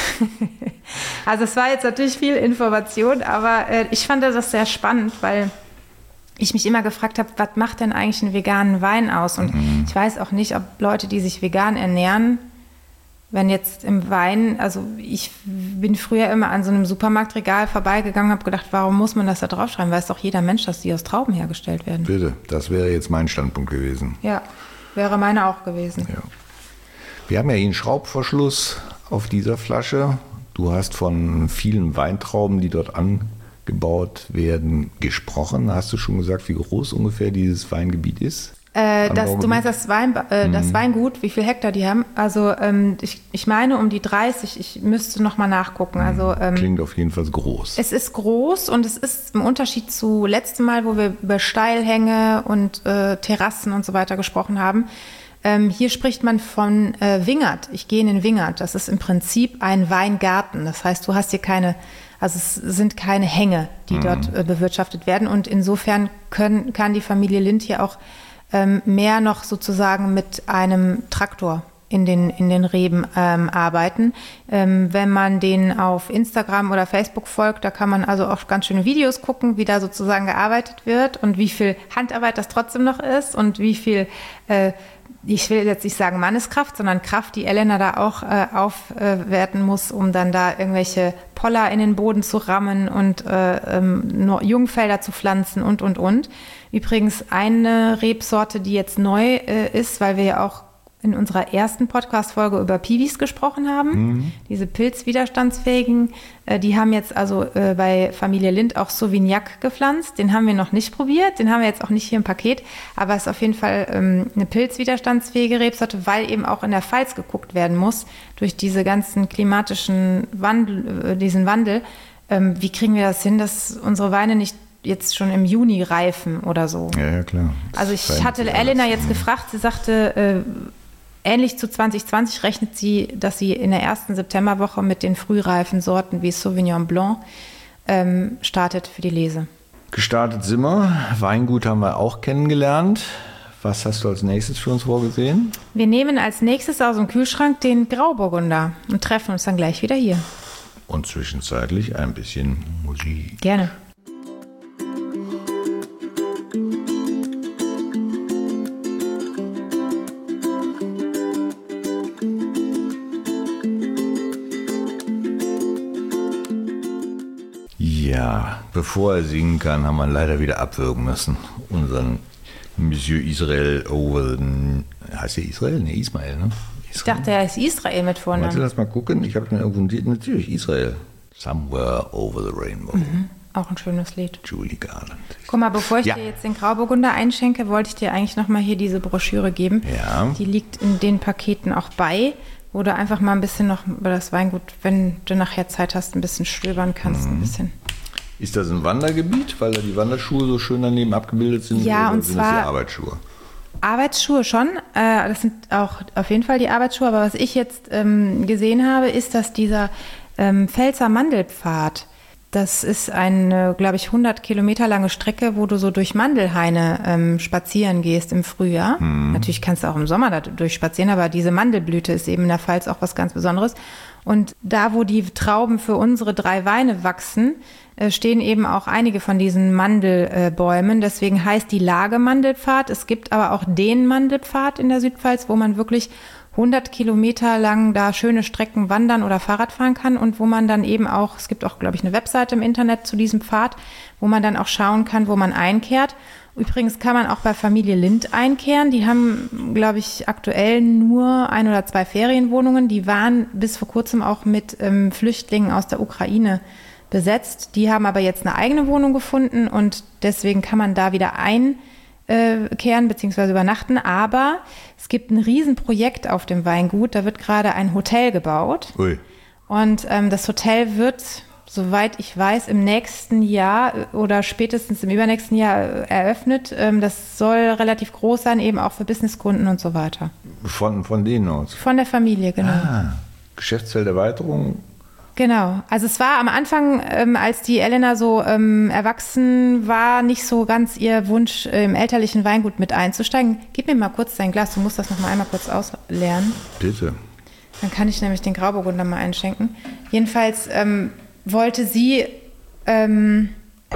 Also es war jetzt natürlich viel Information, aber äh, ich fand das sehr spannend, weil ich mich immer gefragt habe, was macht denn eigentlich einen veganen Wein aus? Und mhm. ich weiß auch nicht, ob Leute, die sich vegan ernähren, wenn jetzt im Wein, also ich bin früher immer an so einem Supermarktregal vorbeigegangen, habe gedacht, warum muss man das da draufschreiben? Weiß doch jeder Mensch, dass die aus Trauben hergestellt werden. Bitte, das wäre jetzt mein Standpunkt gewesen. Ja, wäre meine auch gewesen. Ja. Wir haben ja hier einen Schraubverschluss auf dieser Flasche. Du hast von vielen Weintrauben, die dort angebaut werden, gesprochen. Hast du schon gesagt, wie groß ungefähr dieses Weingebiet ist? Äh, das, du meinst das, Wein, äh, das mhm. Weingut, wie viel Hektar die haben? Also ähm, ich, ich meine um die dreißig, ich müsste nochmal nachgucken. Also, ähm, klingt auf jeden Fall groß. Es ist groß und es ist im Unterschied zu letztem Mal, wo wir über Steilhänge und äh, Terrassen und so weiter gesprochen haben. Ähm, hier spricht man von äh, Wingert. Ich gehe in den Wingert. Das ist im Prinzip ein Weingarten. Das heißt, du hast hier keine, also es sind keine Hänge, die mhm. dort äh, bewirtschaftet werden. Und insofern können, kann die Familie Lind hier auch ähm, mehr noch sozusagen mit einem Traktor in den, in den Reben ähm, arbeiten. Ähm, wenn man denen auf Instagram oder Facebook folgt, da kann man also auch ganz schöne Videos gucken, wie da sozusagen gearbeitet wird und wie viel Handarbeit das trotzdem noch ist und wie viel äh, ich will jetzt nicht sagen Manneskraft, sondern Kraft, die Elena da auch äh, aufwerten äh, muss, um dann da irgendwelche Poller in den Boden zu rammen und äh, ähm, Jungfelder zu pflanzen und, und, und. Übrigens eine Rebsorte, die jetzt neu äh, ist, weil wir ja auch in unserer ersten Podcast-Folge über Piwis gesprochen haben, mhm. diese pilzwiderstandsfähigen, äh, die haben jetzt also äh, bei Familie Lind auch Sauvignac gepflanzt. Den haben wir noch nicht probiert, den haben wir jetzt auch nicht hier im Paket, aber es ist auf jeden Fall ähm, eine pilzwiderstandsfähige Rebsorte, weil eben auch in der Pfalz geguckt werden muss, durch diese ganzen klimatischen Wandel, äh, diesen Wandel. Ähm, wie kriegen wir das hin, dass unsere Weine nicht jetzt schon im Juni reifen oder so? Ja, ja, klar. Also ich hatte Elena jetzt gefragt, sie sagte, äh, ähnlich zu zwanzig zwanzig rechnet sie, dass sie in der ersten Septemberwoche mit den frühreifen Sorten wie Sauvignon Blanc ähm, startet für die Lese. Gestartet sind wir. Weingut haben wir auch kennengelernt. Was hast du als nächstes für uns vorgesehen? Wir nehmen als nächstes aus dem Kühlschrank den Grauburgunder und treffen uns dann gleich wieder hier. Und zwischenzeitlich ein bisschen Musik. Gerne. Ja, bevor er singen kann, haben wir leider wieder abwürgen müssen. Unseren Monsieur Israel Owen. Heißt er Israel? Ne, Ismail, ne? Israel. Ich dachte, er ist Israel mit Vornamen. Willst du das mal gucken? Ich habe mir irgendwo notiert. Natürlich Israel. Somewhere over the rainbow. Mhm. Auch ein schönes Lied. Julie Garland. Guck mal, bevor ich ja. dir jetzt den Grauburgunder einschenke, wollte ich dir eigentlich nochmal hier diese Broschüre geben. Ja. Die liegt in den Paketen auch bei, wo du einfach mal ein bisschen noch über das Weingut, wenn du nachher Zeit hast, ein bisschen stöbern kannst. Mhm. Ein bisschen. Ist das ein Wandergebiet, weil da die Wanderschuhe so schön daneben abgebildet sind? Ja, oder und sind zwar das die Arbeitsschuhe? Arbeitsschuhe schon. Äh, das sind auch auf jeden Fall die Arbeitsschuhe. Aber was ich jetzt ähm, gesehen habe, ist, dass dieser ähm, Pfälzer Mandelpfad, das ist eine, glaube ich, hundert Kilometer lange Strecke, wo du so durch Mandelhaine ähm, spazieren gehst im Frühjahr. Hm. Natürlich kannst du auch im Sommer da durchspazieren, aber diese Mandelblüte ist eben in der Pfalz auch was ganz Besonderes. Und da, wo die Trauben für unsere drei Weine wachsen, äh, stehen eben auch einige von diesen Mandelbäumen. Äh, Deswegen heißt die Lage Mandelpfad. Es gibt aber auch den Mandelpfad in der Südpfalz, wo man wirklich hundert Kilometer lang da schöne Strecken wandern oder Fahrrad fahren kann und wo man dann eben auch, es gibt auch, glaube ich, eine Webseite im Internet zu diesem Pfad, wo man dann auch schauen kann, wo man einkehrt. Übrigens kann man auch bei Familie Lind einkehren. Die haben, glaube ich, aktuell nur ein oder zwei Ferienwohnungen. Die waren bis vor kurzem auch mit ähm, Flüchtlingen aus der Ukraine besetzt. Die haben aber jetzt eine eigene Wohnung gefunden und deswegen kann man da wieder einkehren bzw. übernachten. Aber es gibt ein Riesenprojekt auf dem Weingut. Da wird gerade ein Hotel gebaut. Ui. Und ähm, das Hotel wird, soweit ich weiß, im nächsten Jahr oder spätestens im übernächsten Jahr eröffnet. Ähm, das soll relativ groß sein, eben auch für Businesskunden und so weiter. Von, von denen aus? Von der Familie, genau. Ah, Geschäftsfelderweiterung. Genau. Also es war am Anfang, ähm, als die Elena so ähm, erwachsen war, nicht so ganz ihr Wunsch, im elterlichen Weingut mit einzusteigen. Gib mir mal kurz dein Glas, du musst das noch mal einmal kurz ausleeren. Bitte. Dann kann ich nämlich den Grauburgunder mal einschenken. Jedenfalls ähm, wollte sie, ähm,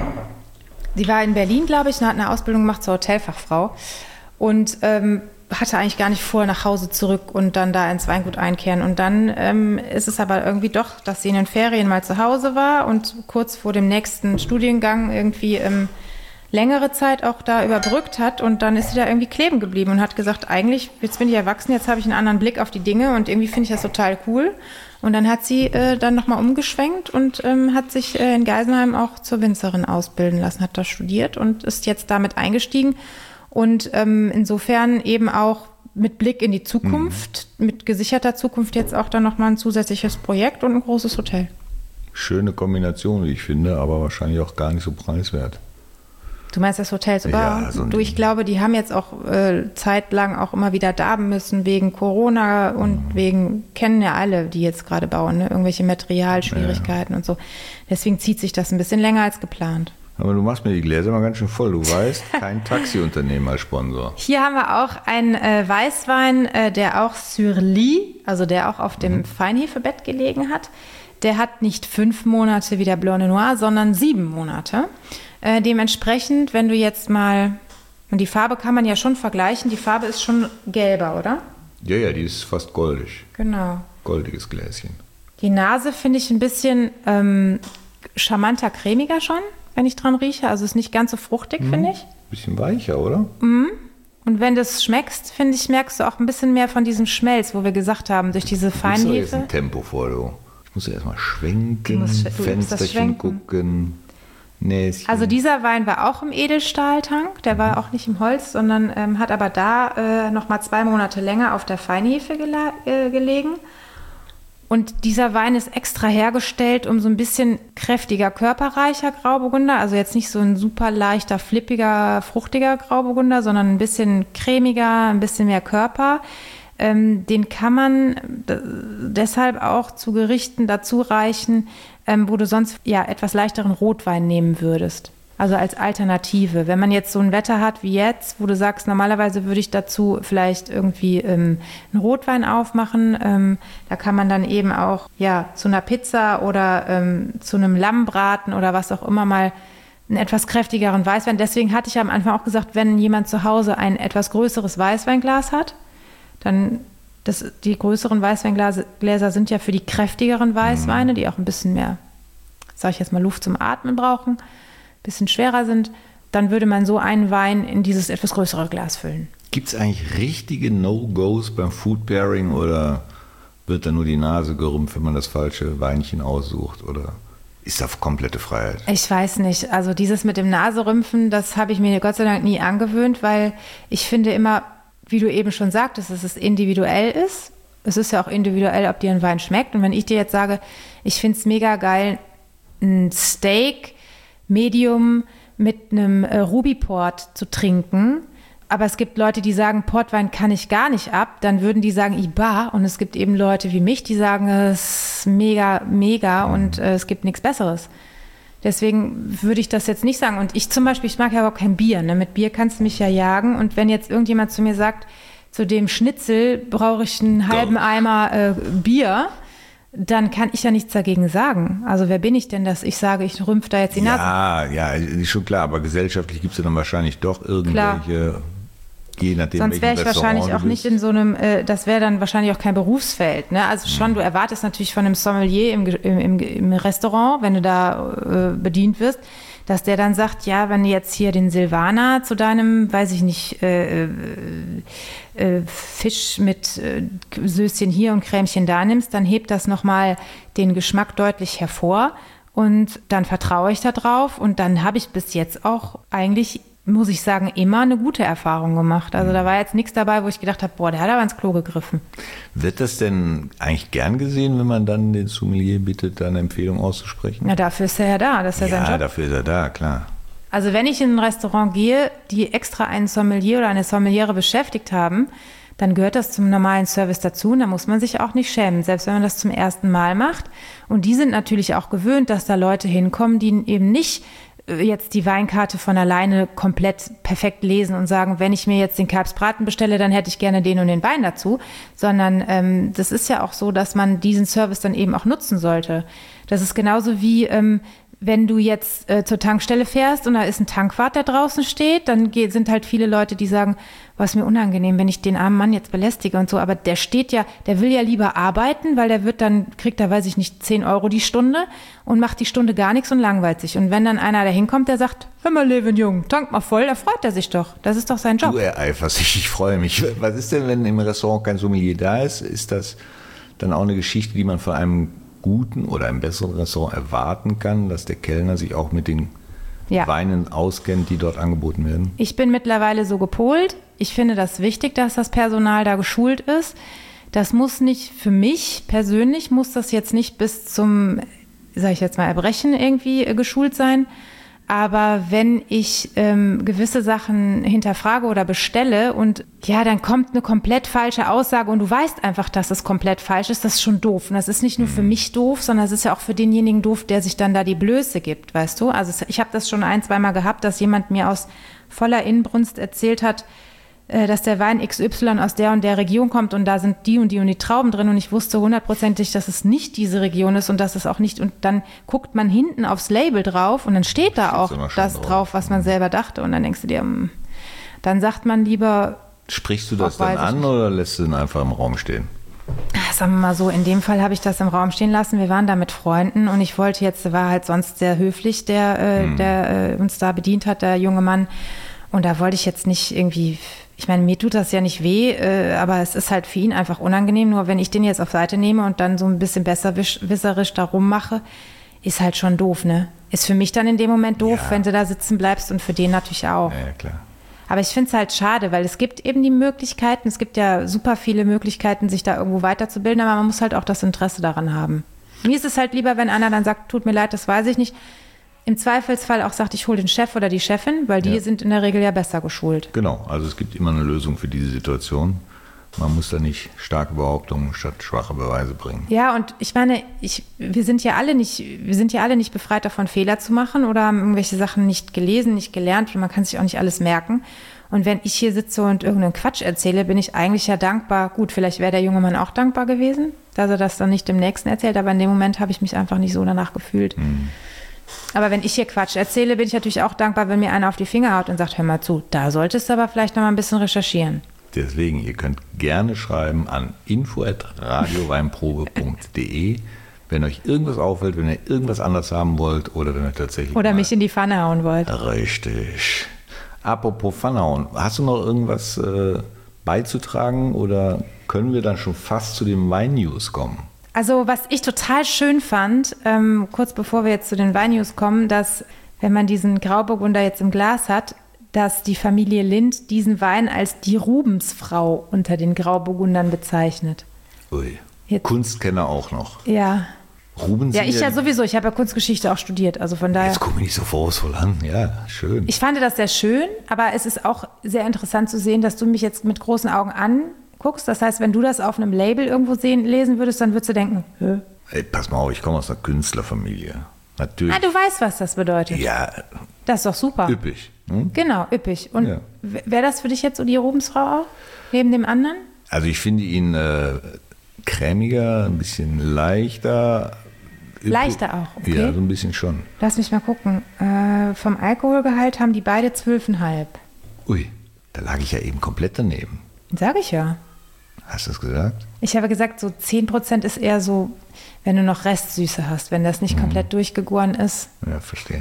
sie war in Berlin, glaube ich, und hat eine Ausbildung gemacht zur Hotelfachfrau und ähm, hatte eigentlich gar nicht vor, nach Hause zurück und dann da ins Weingut einkehren. Und dann ähm, ist es aber irgendwie doch, dass sie in den Ferien mal zu Hause war und kurz vor dem nächsten Studiengang irgendwie ähm, längere Zeit auch da überbrückt hat. Und dann ist sie da irgendwie kleben geblieben und hat gesagt, eigentlich, jetzt bin ich erwachsen, jetzt habe ich einen anderen Blick auf die Dinge und irgendwie finde ich das total cool. Und dann hat sie äh, dann nochmal umgeschwenkt und ähm, hat sich äh, in Geisenheim auch zur Winzerin ausbilden lassen, hat da studiert und ist jetzt damit eingestiegen. Und ähm, insofern eben auch mit Blick in die Zukunft, mhm. mit gesicherter Zukunft jetzt auch dann nochmal ein zusätzliches Projekt und ein großes Hotel. Schöne Kombination, wie ich finde, aber wahrscheinlich auch gar nicht so preiswert. Du meinst das Hotel zu bauen? Ja, so du, ich glaube, die haben jetzt auch äh, zeitlang auch immer wieder darben müssen wegen Corona und mhm. wegen, kennen ja alle, die jetzt gerade bauen, ne? Irgendwelche Materialschwierigkeiten ja. und so. Deswegen zieht sich das ein bisschen länger als geplant. Aber du machst mir die Gläser mal ganz schön voll. Du weißt, kein Taxiunternehmen als Sponsor. Hier haben wir auch einen äh, Weißwein, äh, der auch sur lit, also der auch auf dem mhm. Feinhefebett gelegen hat. Der hat nicht fünf Monate wie der Blanc de Noir, sondern sieben Monate. Äh, dementsprechend, wenn du jetzt mal, und die Farbe kann man ja schon vergleichen, die Farbe ist schon gelber, oder? Ja, ja, die ist fast goldig. Genau. Goldiges Gläschen. Die Nase finde ich ein bisschen ähm, charmanter, cremiger schon, wenn ich dran rieche. Also ist nicht ganz so fruchtig, mhm. finde ich. Bisschen weicher, oder? Mhm. Und wenn du es schmeckst, finde ich, merkst du auch ein bisschen mehr von diesem Schmelz, wo wir gesagt haben, durch diese Feinhefe. Du jetzt ein Tempo vor, du. Ich muss ja erstmal schwenken, musst, Fensterchen gucken, Näschen. Also dieser Wein war auch im Edelstahltank, der war auch nicht im Holz, sondern ähm, hat aber da äh, nochmal zwei Monate länger auf der Feinhefe gela- äh, gelegen. Und dieser Wein ist extra hergestellt, um so ein bisschen kräftiger, körperreicher Grauburgunder, also jetzt nicht so ein super leichter, flippiger, fruchtiger Grauburgunder, sondern ein bisschen cremiger, ein bisschen mehr Körper. Ähm, den kann man d- deshalb auch zu Gerichten dazu reichen, ähm, wo du sonst ja etwas leichteren Rotwein nehmen würdest. Also als Alternative. Wenn man jetzt so ein Wetter hat wie jetzt, wo du sagst, normalerweise würde ich dazu vielleicht irgendwie ähm, einen Rotwein aufmachen. Ähm, da kann man dann eben auch ja zu einer Pizza oder ähm, zu einem Lammbraten oder was auch immer mal einen etwas kräftigeren Weißwein. Deswegen hatte ich am Anfang auch gesagt, wenn jemand zu Hause ein etwas größeres Weißweinglas hat, dann das, die größeren Weißweingläser sind ja für die kräftigeren Weißweine, die auch ein bisschen mehr, sag ich jetzt mal, Luft zum Atmen brauchen, bisschen schwerer sind, dann würde man so einen Wein in dieses etwas größere Glas füllen. Gibt es eigentlich richtige No-Gos beim Food Pairing oder wird da nur die Nase gerümpft, wenn man das falsche Weinchen aussucht? Oder ist da komplette Freiheit? Ich weiß nicht. Also dieses mit dem Naserümpfen, das habe ich mir Gott sei Dank nie angewöhnt, weil ich finde immer, wie du eben schon sagtest, dass es individuell ist. Es ist ja auch individuell, ob dir ein Wein schmeckt. Und wenn ich dir jetzt sage, ich finde es mega geil, ein Steak Medium mit einem äh, Ruby Port zu trinken, aber es gibt Leute, die sagen, Portwein kann ich gar nicht ab, dann würden die sagen, Iba, und es gibt eben Leute wie mich, die sagen, es ist mega, mega und äh, es gibt nichts Besseres. Deswegen würde ich das jetzt nicht sagen. Und ich zum Beispiel, ich mag ja überhaupt kein Bier, ne? Mit Bier kannst du mich ja jagen, und wenn jetzt irgendjemand zu mir sagt, zu dem Schnitzel brauche ich einen halben Go. Eimer äh, Bier, dann kann ich ja nichts dagegen sagen. Also wer bin ich denn, dass ich sage, ich rümpfe da jetzt die Nase? Ja, ja, ist schon klar, aber gesellschaftlich gibt es ja dann wahrscheinlich doch irgendwelche, klar. Je nachdem, sonst wäre ich wahrscheinlich auch nicht in so einem, äh, das wäre dann wahrscheinlich auch kein Berufsfeld. Ne? Also schon, mhm. du erwartest natürlich von einem Sommelier im, im, im Restaurant, wenn du da äh, bedient wirst, dass der dann sagt, ja, wenn du jetzt hier den Silvaner zu deinem, weiß ich nicht, äh, äh, äh, Fisch mit äh, Söschen hier und Cremchen da nimmst, dann hebt das nochmal den Geschmack deutlich hervor und dann vertraue ich da drauf und dann habe ich bis jetzt auch eigentlich, muss ich sagen, immer eine gute Erfahrung gemacht. Also da war jetzt nichts dabei, wo ich gedacht habe, boah, der hat aber ins Klo gegriffen. Wird das denn eigentlich gern gesehen, wenn man dann den Sommelier bittet, da eine Empfehlung auszusprechen? Na, dafür ist er ja da, das ist ja, Ja, sein Job. dafür ist er da, klar. Also wenn ich in ein Restaurant gehe, die extra einen Sommelier oder eine Sommeliere beschäftigt haben, dann gehört das zum normalen Service dazu und da muss man sich auch nicht schämen, selbst wenn man das zum ersten Mal macht. Und die sind natürlich auch gewöhnt, dass da Leute hinkommen, die eben nicht jetzt die Weinkarte von alleine komplett perfekt lesen und sagen, wenn ich mir jetzt den Kalbsbraten bestelle, dann hätte ich gerne den und den Wein dazu, sondern ähm, das ist ja auch so, dass man diesen Service dann eben auch nutzen sollte. Das ist genauso wie, ähm, wenn du jetzt äh, zur Tankstelle fährst und da ist ein Tankwart, der draußen steht, dann geht, sind halt viele Leute, die sagen, was mir unangenehm, wenn ich den armen Mann jetzt belästige und so, aber der steht ja, der will ja lieber arbeiten, weil der wird dann, kriegt da, weiß ich nicht, zehn Euro die Stunde und macht die Stunde gar nichts und langweilt sich. Und wenn dann einer da hinkommt, der sagt, hör mal, Levin Jung, tank mal voll, da freut er sich doch. Das ist doch sein Job. Du ereiferst dich, ich freue mich. Was ist denn, wenn im Restaurant kein Sommelier da ist? Ist das dann auch eine Geschichte, die man von einem guten oder einem besseren Restaurant erwarten kann, dass der Kellner sich auch mit den ja. Weinen auskennt, die dort angeboten werden? Ich bin mittlerweile so gepolt. Ich finde das wichtig, dass das Personal da geschult ist. Das muss nicht, für mich persönlich, muss das jetzt nicht bis zum, sag ich jetzt mal, Erbrechen irgendwie äh, geschult sein. Aber wenn ich ähm, gewisse Sachen hinterfrage oder bestelle und ja, dann kommt eine komplett falsche Aussage und du weißt einfach, dass es komplett falsch ist, das ist schon doof. Und das ist nicht nur für mich doof, sondern es ist ja auch für denjenigen doof, der sich dann da die Blöße gibt, weißt du? Also ich habe das schon ein, zweimal gehabt, dass jemand mir aus voller Inbrunst erzählt hat, dass der Wein X Y aus der und der Region kommt und da sind die und die und die Trauben drin und ich wusste hundertprozentig, dass es nicht diese Region ist und dass es auch nicht, und dann guckt man hinten aufs Label drauf und dann steht da auch das drauf. drauf, was man selber dachte und dann denkst du dir, dann sagt man lieber... Sprichst du das dann an oder lässt du den einfach im Raum stehen? Sagen wir mal so, in dem Fall habe ich das im Raum stehen lassen. Wir waren da mit Freunden und ich wollte jetzt, war halt sonst sehr höflich, der, äh, hm. der äh, uns da bedient hat, der junge Mann. Und da wollte ich jetzt nicht irgendwie, ich meine, mir tut das ja nicht weh, äh, aber es ist halt für ihn einfach unangenehm. Nur wenn ich den jetzt auf Seite nehme und dann so ein bisschen besserwisserisch da rummache, ist halt schon doof, ne? Ist für mich dann in dem Moment doof, ja. wenn du da sitzen bleibst und für den natürlich auch. Ja, ja, klar. Aber ich finde es halt schade, weil es gibt eben die Möglichkeiten, es gibt ja super viele Möglichkeiten, sich da irgendwo weiterzubilden, aber man muss halt auch das Interesse daran haben. Mir ist es halt lieber, wenn einer dann sagt, tut mir leid, das weiß ich nicht. Im Zweifelsfall auch sagt, ich hole den Chef oder die Chefin, weil die ja. sind in der Regel ja besser geschult. Genau, also es gibt immer eine Lösung für diese Situation. Man muss da nicht starke Behauptungen statt schwache Beweise bringen. Ja, und ich meine, ich, wir sind ja alle nicht, wir sind ja alle nicht befreit davon, Fehler zu machen oder haben irgendwelche Sachen nicht gelesen, nicht gelernt und man kann sich auch nicht alles merken. Und wenn ich hier sitze und irgendeinen Quatsch erzähle, bin ich eigentlich ja dankbar. Gut, vielleicht wäre der junge Mann auch dankbar gewesen, dass er das dann nicht dem Nächsten erzählt, aber in dem Moment habe ich mich einfach nicht so danach gefühlt. Hm. Aber wenn ich hier Quatsch erzähle, bin ich natürlich auch dankbar, wenn mir einer auf die Finger haut und sagt, hör mal zu, da solltest du aber vielleicht noch mal ein bisschen recherchieren. Deswegen, ihr könnt gerne schreiben an info at radioweinprobe punkt de, wenn euch irgendwas auffällt, wenn ihr irgendwas anders haben wollt oder wenn ihr tatsächlich Oder mich in die Pfanne hauen wollt. Richtig. Apropos Pfanne hauen, hast du noch irgendwas äh, beizutragen oder können wir dann schon fast zu den Wein-News kommen? Also was ich total schön fand, ähm, kurz bevor wir jetzt zu den Wein-News kommen, dass wenn man diesen Grauburgunder jetzt im Glas hat, dass die Familie Lind diesen Wein als die Rubensfrau unter den Grauburgundern bezeichnet. Ui, jetzt. Kunstkenner auch noch. Ja. Rubens ja, ich ja die... sowieso, ich habe ja Kunstgeschichte auch studiert, also von daher. Jetzt guck mich nicht so vorwurfsvoll an, ja, schön. Ich fand das sehr schön, aber es ist auch sehr interessant zu sehen, dass du mich jetzt mit großen Augen an guckst. Das heißt, wenn du das auf einem Label irgendwo sehen, lesen würdest, dann würdest du denken, hä? Hey, pass mal auf, ich komme aus einer Künstlerfamilie. Natürlich. Ah, du weißt, was das bedeutet. Ja. Das ist doch super. Üppig. Hm? Genau, üppig. Und ja. wäre das für dich jetzt so die Rubensfrau auch? Neben dem anderen? Also ich finde ihn äh, cremiger, ein bisschen leichter. Leichter auch, okay. Ja, so ein bisschen schon. Lass mich mal gucken. Äh, vom Alkoholgehalt haben die beide zwölf Komma fünf. Ui, da lag ich ja eben komplett daneben. Sag ich ja. Hast du das gesagt? Ich habe gesagt, so zehn Prozent ist eher so, wenn du noch Restsüße hast, wenn das nicht mhm. komplett durchgegoren ist. Ja, verstehe.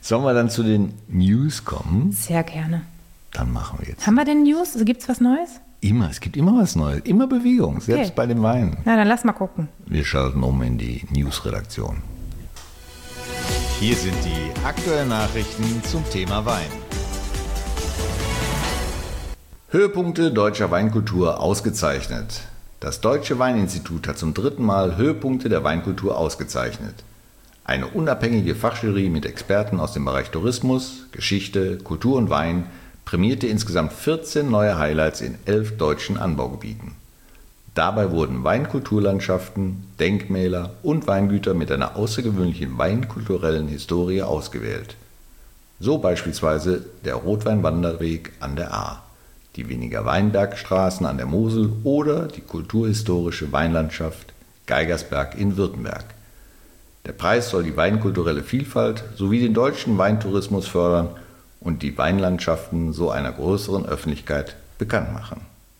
Sollen wir dann zu den News kommen? Sehr gerne. Dann machen wir jetzt. Haben wir denn News? Also gibt es was Neues? Immer, es gibt immer was Neues. Immer Bewegung, selbst Okay. bei dem Wein. Na, dann lass mal gucken. Wir schalten um in die News-Redaktion. Hier sind die aktuellen Nachrichten zum Thema Wein. Höhepunkte deutscher Weinkultur ausgezeichnet. Das Deutsche Weininstitut hat zum dritten Mal Höhepunkte der Weinkultur ausgezeichnet. Eine unabhängige Fachjury mit Experten aus dem Bereich Tourismus, Geschichte, Kultur und Wein prämierte insgesamt vierzehn neue Highlights in elf deutschen Anbaugebieten. Dabei wurden Weinkulturlandschaften, Denkmäler und Weingüter mit einer außergewöhnlichen weinkulturellen Historie ausgewählt. So beispielsweise der Rotweinwanderweg an der Ahr, die Weniger Weinbergstraßen an der Mosel oder die kulturhistorische Weinlandschaft Geigersberg in Württemberg. Der Preis soll die weinkulturelle Vielfalt sowie den deutschen Weintourismus fördern und die Weinlandschaften so einer größeren Öffentlichkeit bekannt machen.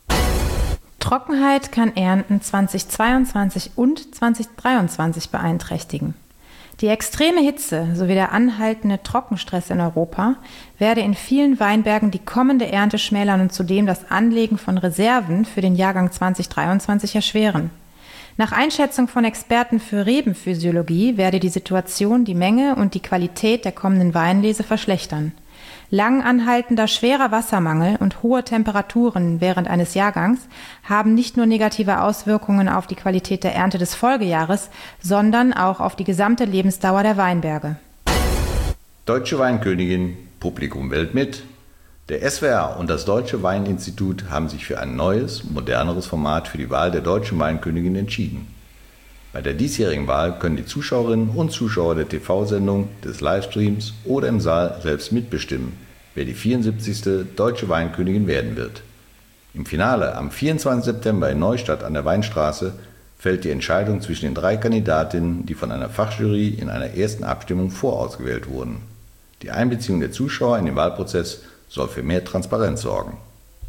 Trockenheit kann Ernten zweitausendzweiundzwanzig und zweitausenddreiundzwanzig beeinträchtigen. Die extreme Hitze sowie der anhaltende Trockenstress in Europa werde in vielen Weinbergen die kommende Ernte schmälern und zudem das Anlegen von Reserven für den Jahrgang zweitausenddreiundzwanzig erschweren. Nach Einschätzung von Experten für Rebenphysiologie werde die Situation die Menge und die Qualität der kommenden Weinlese verschlechtern. Lang anhaltender schwerer Wassermangel und hohe Temperaturen während eines Jahrgangs haben nicht nur negative Auswirkungen auf die Qualität der Ernte des Folgejahres, sondern auch auf die gesamte Lebensdauer der Weinberge. Deutsche Weinkönigin, Publikum wählt mit. Der S W R und das Deutsche Weininstitut haben sich für ein neues, moderneres Format für die Wahl der deutschen Weinkönigin entschieden. Bei der diesjährigen Wahl können die Zuschauerinnen und Zuschauer der T V-Sendung, des Livestreams oder im Saal selbst mitbestimmen, wer die vierundsiebzigste deutsche Weinkönigin werden wird. Im Finale am vierundzwanzigsten September in Neustadt an der Weinstraße fällt die Entscheidung zwischen den drei Kandidatinnen, die von einer Fachjury in einer ersten Abstimmung vorausgewählt wurden. Die Einbeziehung der Zuschauer in den Wahlprozess soll für mehr Transparenz sorgen.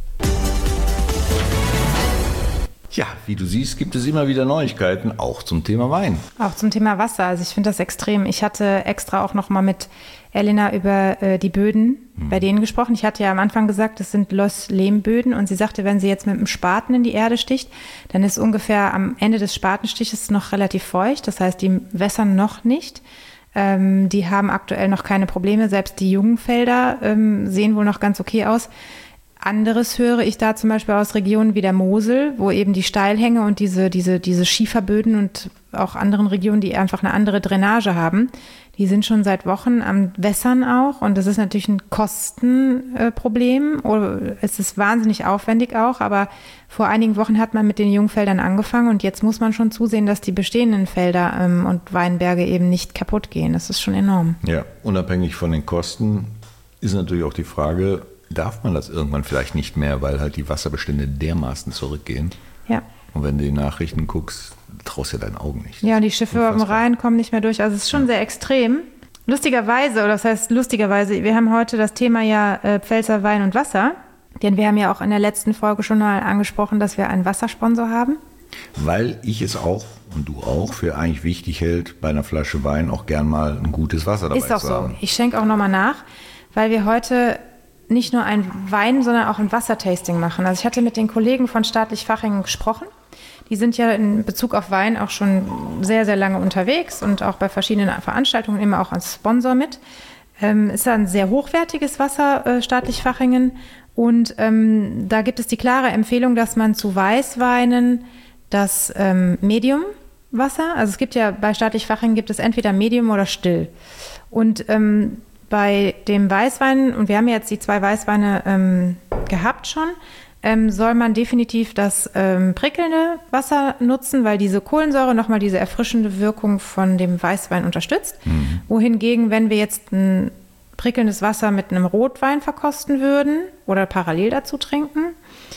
Ja, wie du siehst, gibt es immer wieder Neuigkeiten, auch zum Thema Wein. Auch zum Thema Wasser. Also ich finde das extrem. Ich hatte extra auch noch mal mit Elena über äh, die Böden hm. bei denen gesprochen. Ich hatte ja am Anfang gesagt, das sind Löss-Lehmböden und sie sagte, wenn sie jetzt mit einem Spaten in die Erde sticht, dann ist ungefähr am Ende des Spatenstiches noch relativ feucht. Das heißt, die wässern noch nicht. Ähm, die haben aktuell noch keine Probleme. Selbst die jungen Felder ähm, sehen wohl noch ganz okay aus. Anderes höre ich da zum Beispiel aus Regionen wie der Mosel, wo eben die Steilhänge und diese, diese, diese Schieferböden und auch anderen Regionen, die einfach eine andere Drainage haben, die sind schon seit Wochen am Wässern auch. Und das ist natürlich ein Kostenproblem. Es ist wahnsinnig aufwendig auch, aber vor einigen Wochen hat man mit den Jungfeldern angefangen und jetzt muss man schon zusehen, dass die bestehenden Felder ähm, und Weinberge eben nicht kaputt gehen. Das ist schon enorm. Ja, unabhängig von den Kosten ist natürlich auch die Frage, darf man das irgendwann vielleicht nicht mehr, weil halt die Wasserbestände dermaßen zurückgehen? Ja. Und wenn du die Nachrichten guckst, traust du deinen Augen nicht. Ja, und die Schiffe auf dem Unfassbar. Rhein kommen nicht mehr durch. Also es ist schon ja. sehr extrem. Lustigerweise, oder das heißt lustigerweise, wir haben heute das Thema ja äh, Pfälzer Wein und Wasser. Denn wir haben ja auch in der letzten Folge schon mal angesprochen, dass wir einen Wassersponsor haben. Weil ich es auch und du auch für eigentlich wichtig hält, bei einer Flasche Wein auch gern mal ein gutes Wasser dabei ist auch zu haben. So. Ich schenke auch nochmal nach, weil wir heute nicht nur ein Wein, sondern auch ein Wassertasting machen. Also ich hatte mit den Kollegen von Staatlich Fachingen gesprochen. Die sind ja in Bezug auf Wein auch schon sehr, sehr lange unterwegs und auch bei verschiedenen Veranstaltungen immer auch als Sponsor mit. Ähm, ist ein sehr hochwertiges Wasser, äh, Staatlich Fachingen. Und ähm, da gibt es die klare Empfehlung, dass man zu Weißweinen das ähm, Medium-Wasser, also es gibt ja bei Staatlich Fachingen gibt es entweder Medium oder Still. Und ähm, bei dem Weißwein, und wir haben jetzt die zwei Weißweine ähm, gehabt schon, ähm, soll man definitiv das ähm, prickelnde Wasser nutzen, weil diese Kohlensäure nochmal diese erfrischende Wirkung von dem Weißwein unterstützt. Mhm. Wohingegen, wenn wir jetzt ein prickelndes Wasser mit einem Rotwein verkosten würden oder parallel dazu trinken,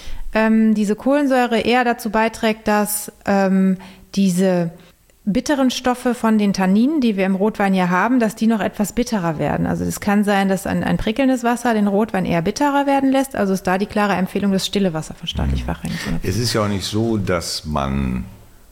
ähm, diese Kohlensäure eher dazu beiträgt, dass ähm, diese bitteren Stoffe von den Tanninen, die wir im Rotwein ja haben, dass die noch etwas bitterer werden. Also es kann sein, dass ein, ein prickelndes Wasser den Rotwein eher bitterer werden lässt. Also ist da die klare Empfehlung, das stille Wasser von Staatlich Fachingen zu nutzen. Es ist ja auch nicht so, dass man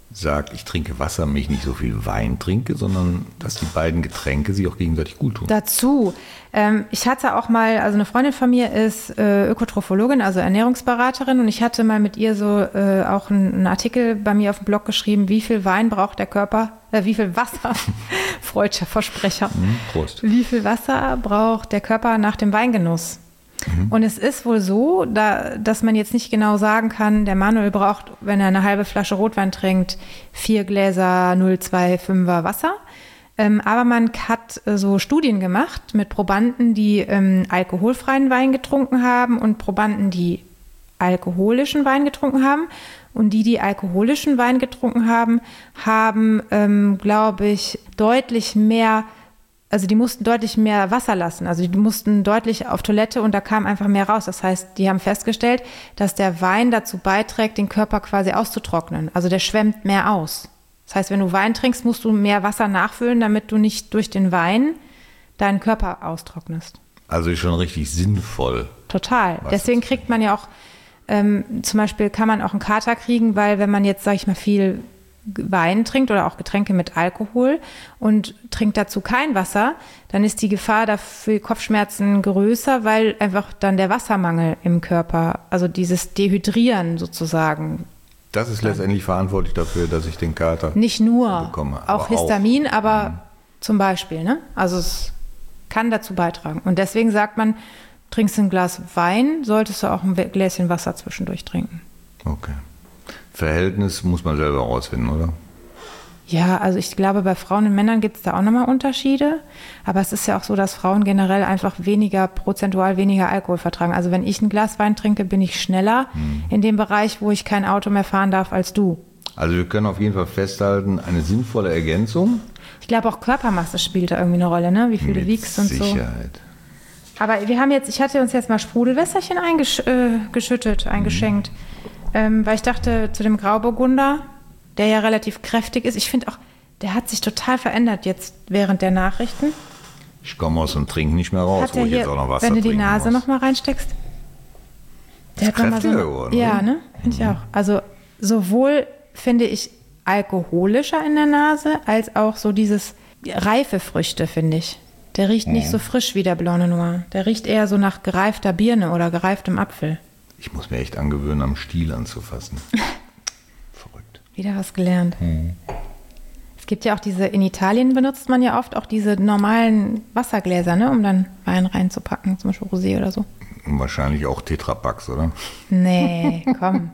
sagt, ich trinke Wasser, mich nicht so viel Wein trinke, sondern dass die beiden Getränke sich auch gegenseitig gut tun. Dazu, ähm, ich hatte auch mal, also eine Freundin von mir ist äh, Ökotrophologin, also Ernährungsberaterin, und ich hatte mal mit ihr so äh, auch einen, einen Artikel bei mir auf dem Blog geschrieben, wie viel Wein braucht der Körper, äh, wie viel Wasser, freudscher Versprecher, Mhm, Prost. wie viel Wasser braucht der Körper nach dem Weingenuss? Und es ist wohl so, da, dass man jetzt nicht genau sagen kann, der Manuel braucht, wenn er eine halbe Flasche Rotwein trinkt, vier Gläser null Komma fünfundzwanzig Wasser. Ähm, aber man hat äh, so Studien gemacht mit Probanden, die ähm, alkoholfreien Wein getrunken haben und Probanden, die alkoholischen Wein getrunken haben. Und die, die alkoholischen Wein getrunken haben, haben, ähm, glaube ich, deutlich mehr. Also die mussten deutlich mehr Wasser lassen, also die mussten deutlich auf Toilette und da kam einfach mehr raus. Das heißt, die haben festgestellt, dass der Wein dazu beiträgt, den Körper quasi auszutrocknen. Also der schwemmt mehr aus. Das heißt, wenn du Wein trinkst, musst du mehr Wasser nachfüllen, damit du nicht durch den Wein deinen Körper austrocknest. Also ist schon richtig sinnvoll. Total. Wasser Deswegen zu kriegt man ja auch, ähm, zum Beispiel kann man auch einen Kater kriegen, weil wenn man jetzt, sag ich mal, viel Wein trinkt oder auch Getränke mit Alkohol und trinkt dazu kein Wasser, dann ist die Gefahr dafür Kopfschmerzen größer, weil einfach dann der Wassermangel im Körper, also dieses Dehydrieren sozusagen. Das ist letztendlich verantwortlich dafür, dass ich den Kater Nicht nur, bekomme. aber auch Histamin, aber zum Beispiel, ne? Also es kann dazu beitragen. Und deswegen sagt man, trinkst du ein Glas Wein, solltest du auch ein Gläschen Wasser zwischendurch trinken. Okay. Verhältnis muss man selber rausfinden, oder? Ja, also ich glaube, bei Frauen und Männern gibt es da auch nochmal Unterschiede. Aber es ist ja auch so, dass Frauen generell einfach weniger, prozentual weniger Alkohol vertragen. Also wenn ich ein Glas Wein trinke, bin ich schneller hm. in dem Bereich, wo ich kein Auto mehr fahren darf als du. Also wir können auf jeden Fall festhalten, eine sinnvolle Ergänzung. Ich glaube auch Körpermasse spielt da irgendwie eine Rolle, ne? Wie viel Mit du wiegst und Sicherheit. so. Aber wir haben jetzt, ich hatte uns jetzt mal Sprudelwässerchen eingeschüttet, äh, eingeschenkt. Mhm. Ähm, weil ich dachte, zu dem Grauburgunder, der ja relativ kräftig ist, ich finde auch, der hat sich total verändert jetzt während der Nachrichten. Ich komme aus dem Trinken nicht mehr raus, Hat wo er ich hier, jetzt auch noch Wasser wenn du die trinken Nase muss. noch mal reinsteckst, der Ist hat noch mal so kräftiger eine, geworden, ja, oder? ne? Finde ich auch. Also sowohl finde ich alkoholischer in der Nase, als auch so dieses reife Früchte, finde ich. Der riecht nicht so frisch wie der Blanc Noir. Der riecht eher so nach gereifter Birne oder gereiftem Apfel. Ich muss mir echt angewöhnen, am Stiel anzufassen. Verrückt. Wieder was gelernt. Hm. Es gibt ja auch diese, in Italien benutzt man ja oft auch diese normalen Wassergläser, ne, um dann Wein reinzupacken, zum Beispiel Rosé oder so. Und wahrscheinlich auch Tetrapacks, oder? Nee, komm.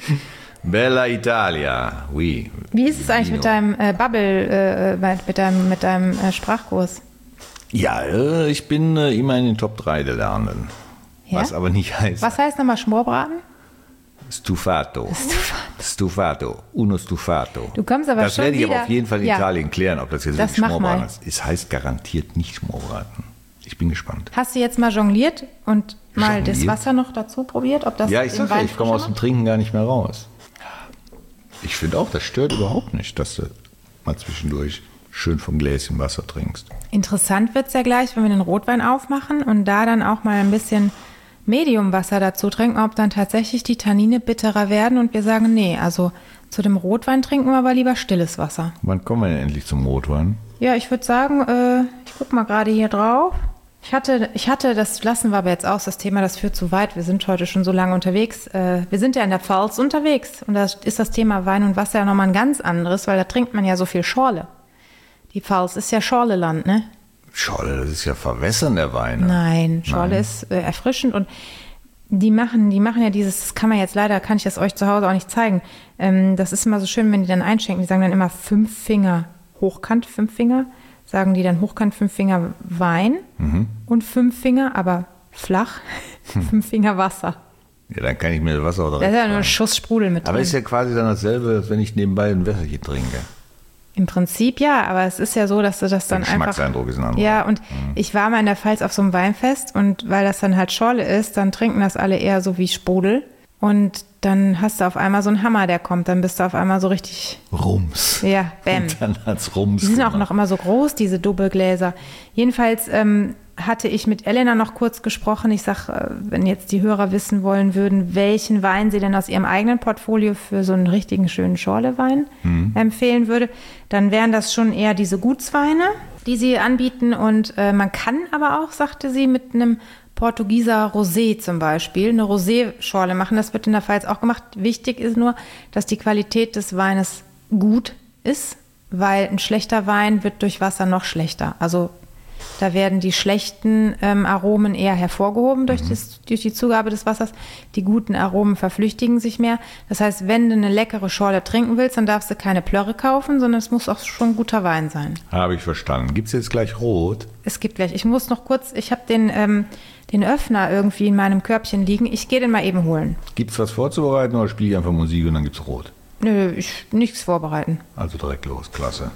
Bella Italia, oui. Wie ist es eigentlich Vino. mit deinem äh, Bubble, äh, mit deinem, mit deinem äh, Sprachkurs? Ja, äh, ich bin äh, immer in den Top drei der Lernenden. Ja? Was aber nicht heißt Was heißt nochmal Schmorbraten? Stufato. Stufato. Uno Stufato. Du kommst aber das schon werde ich wieder. aber auf jeden Fall in Ja. Italien klären, ob das jetzt Das wirklich mach Schmorbraten mal. ist. Es heißt garantiert nicht Schmorbraten. Ich bin gespannt. Hast du jetzt mal jongliert und mal das Jongliert? Wasser noch dazu probiert? Ob das Ja, ich den sag ja, Wein ich komme aus frischer dem Trinken gar nicht mehr raus. Ich finde auch, das stört überhaupt nicht, dass du mal zwischendurch schön vom Gläschen Wasser trinkst. macht? Interessant wird es ja gleich, wenn wir den Rotwein aufmachen und da dann auch mal ein bisschen Mediumwasser dazu trinken, ob dann tatsächlich die Tannine bitterer werden und wir sagen, nee, also zu dem Rotwein trinken wir aber lieber stilles Wasser. Wann kommen wir denn endlich zum Rotwein? Ja, ich würde sagen, äh, ich gucke mal gerade hier drauf. Ich hatte, ich hatte, das lassen wir aber jetzt aus, das Thema, das führt zu weit. Wir sind heute schon so lange unterwegs. Äh, wir sind ja in der Pfalz unterwegs und da ist das Thema Wein und Wasser ja nochmal ein ganz anderes, weil da trinkt man ja so viel Schorle. Die Pfalz ist ja Schorleland, ne? Scholle, das ist ja Verwässern der Weine. Nein, Schorle Nein. ist äh, erfrischend und die machen, die machen ja dieses, das kann man jetzt leider, kann ich das euch zu Hause auch nicht zeigen. Ähm, das ist immer so schön, wenn die dann einschenken, die sagen dann immer fünf Finger hochkant, fünf Finger, sagen die dann hochkant fünf Finger Wein Mhm. und fünf Finger, aber flach, fünf Finger Wasser. Ja, dann kann ich mir das Wasser auch Da direkt ist ja nur ein rein. Schuss Sprudel mit Aber drin. ist ja quasi dann dasselbe, als wenn ich nebenbei ein Wässerchen trinke. Im Prinzip ja, aber es ist ja so, dass du das Der dann einfach... Geschmackseindruck ist ein anderer. Ja, und ich war mal in der Pfalz auf so einem Weinfest und weil das dann halt Schorle ist, dann trinken das alle eher so wie Sprudel. Und dann hast du auf einmal so einen Hammer, der kommt. Dann bist du auf einmal so richtig... Rums. Ja, bam. Und dann hat's Rums Die sind auch gemacht. noch immer so groß, diese Doppelgläser. Jedenfalls ähm, hatte ich mit Elena noch kurz gesprochen. Ich sag, äh, wenn jetzt die Hörer wissen wollen würden, welchen Wein sie denn aus ihrem eigenen Portfolio für so einen richtigen schönen Schorlewein mhm. empfehlen würde, dann wären das schon eher diese Gutsweine, die sie anbieten. Und äh, man kann aber auch, sagte sie, mit einem Portugieser Rosé zum Beispiel, eine Rosé-Schorle machen. Das wird in der Pfalz auch gemacht. Wichtig ist nur, dass die Qualität des Weines gut ist, weil ein schlechter Wein wird durch Wasser noch schlechter. Also da werden die schlechten ähm, Aromen eher hervorgehoben durch, das, durch die Zugabe des Wassers. Die guten Aromen verflüchtigen sich mehr. Das heißt, wenn du eine leckere Schorle trinken willst, dann darfst du keine Plörre kaufen, sondern es muss auch schon guter Wein sein. Habe ich verstanden. Gibt es jetzt gleich Rot? Es gibt gleich. Ich muss noch kurz, ich habe den, ähm, den Öffner irgendwie in meinem Körbchen liegen. Ich gehe den mal eben holen. Gibt es was vorzubereiten oder spiele ich einfach Musik und dann gibt es Rot? Nö, ich nichts vorbereiten. Also direkt los, klasse.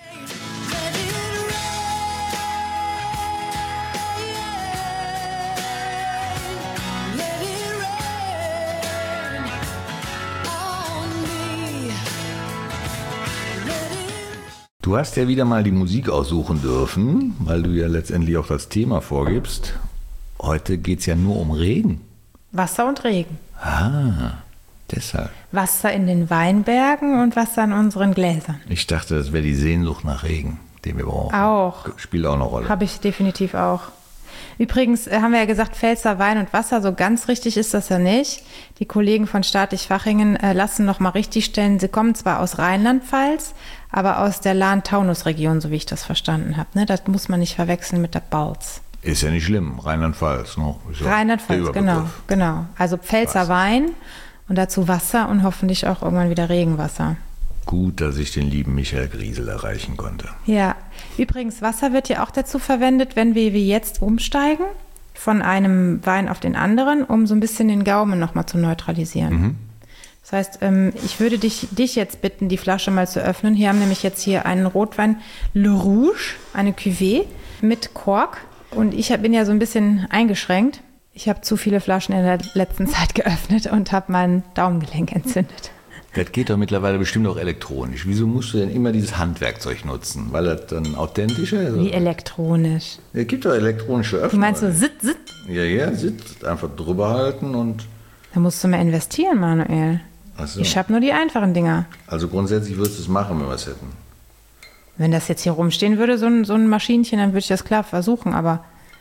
Du hast ja wieder mal die Musik aussuchen dürfen, weil du ja letztendlich auch das Thema vorgibst. Heute geht es ja nur um Regen. Wasser und Regen. Ah, deshalb. Wasser in den Weinbergen und Wasser in unseren Gläsern. Ich dachte, das wäre die Sehnsucht nach Regen, den wir brauchen. Auch. Spielt auch eine Rolle. Habe ich definitiv auch. Übrigens äh, haben wir ja gesagt, Pfälzer Wein und Wasser, so ganz richtig ist das ja nicht. Die Kollegen von Staatlich Fachingen äh, lassen noch mal richtig stellen, sie kommen zwar aus Rheinland-Pfalz, aber aus der Lahn-Taunus-Region, so wie ich das verstanden habe. Ne? Das muss man nicht verwechseln mit der Balz. Ist ja nicht schlimm, Rheinland-Pfalz. Ne? Ja Rheinland-Pfalz, genau, genau. Also Pfälzer Was? Wein und dazu Wasser und hoffentlich auch irgendwann wieder Regenwasser. Gut, dass ich den lieben Michael Griesel erreichen konnte. Ja, übrigens, Wasser wird ja auch dazu verwendet, wenn wir wie jetzt umsteigen von einem Wein auf den anderen, um so ein bisschen den Gaumen nochmal zu neutralisieren. Mhm. Das heißt, ich würde dich, dich jetzt bitten, die Flasche mal zu öffnen. Hier haben nämlich jetzt hier einen Rotwein Le Rouge, eine Cuvée mit Kork. Und ich bin ja so ein bisschen eingeschränkt. Ich habe zu viele Flaschen in der letzten Zeit geöffnet und habe mein Daumengelenk entzündet. Das geht doch mittlerweile bestimmt auch elektronisch. Wieso musst du denn immer dieses Handwerkzeug nutzen? Weil das dann authentischer ist? Wie elektronisch? Es gibt doch elektronische Öffner. Du meinst so Sit, Sit? Ja, ja, Sit. Einfach drüber halten und... Da musst du mehr investieren, Manuel. Ach so. Ich habe nur die einfachen Dinger. Also grundsätzlich würdest du es machen, wenn wir es hätten. Wenn das jetzt hier rumstehen würde, so ein, so ein Maschinchen, dann würde ich das klar versuchen. Aber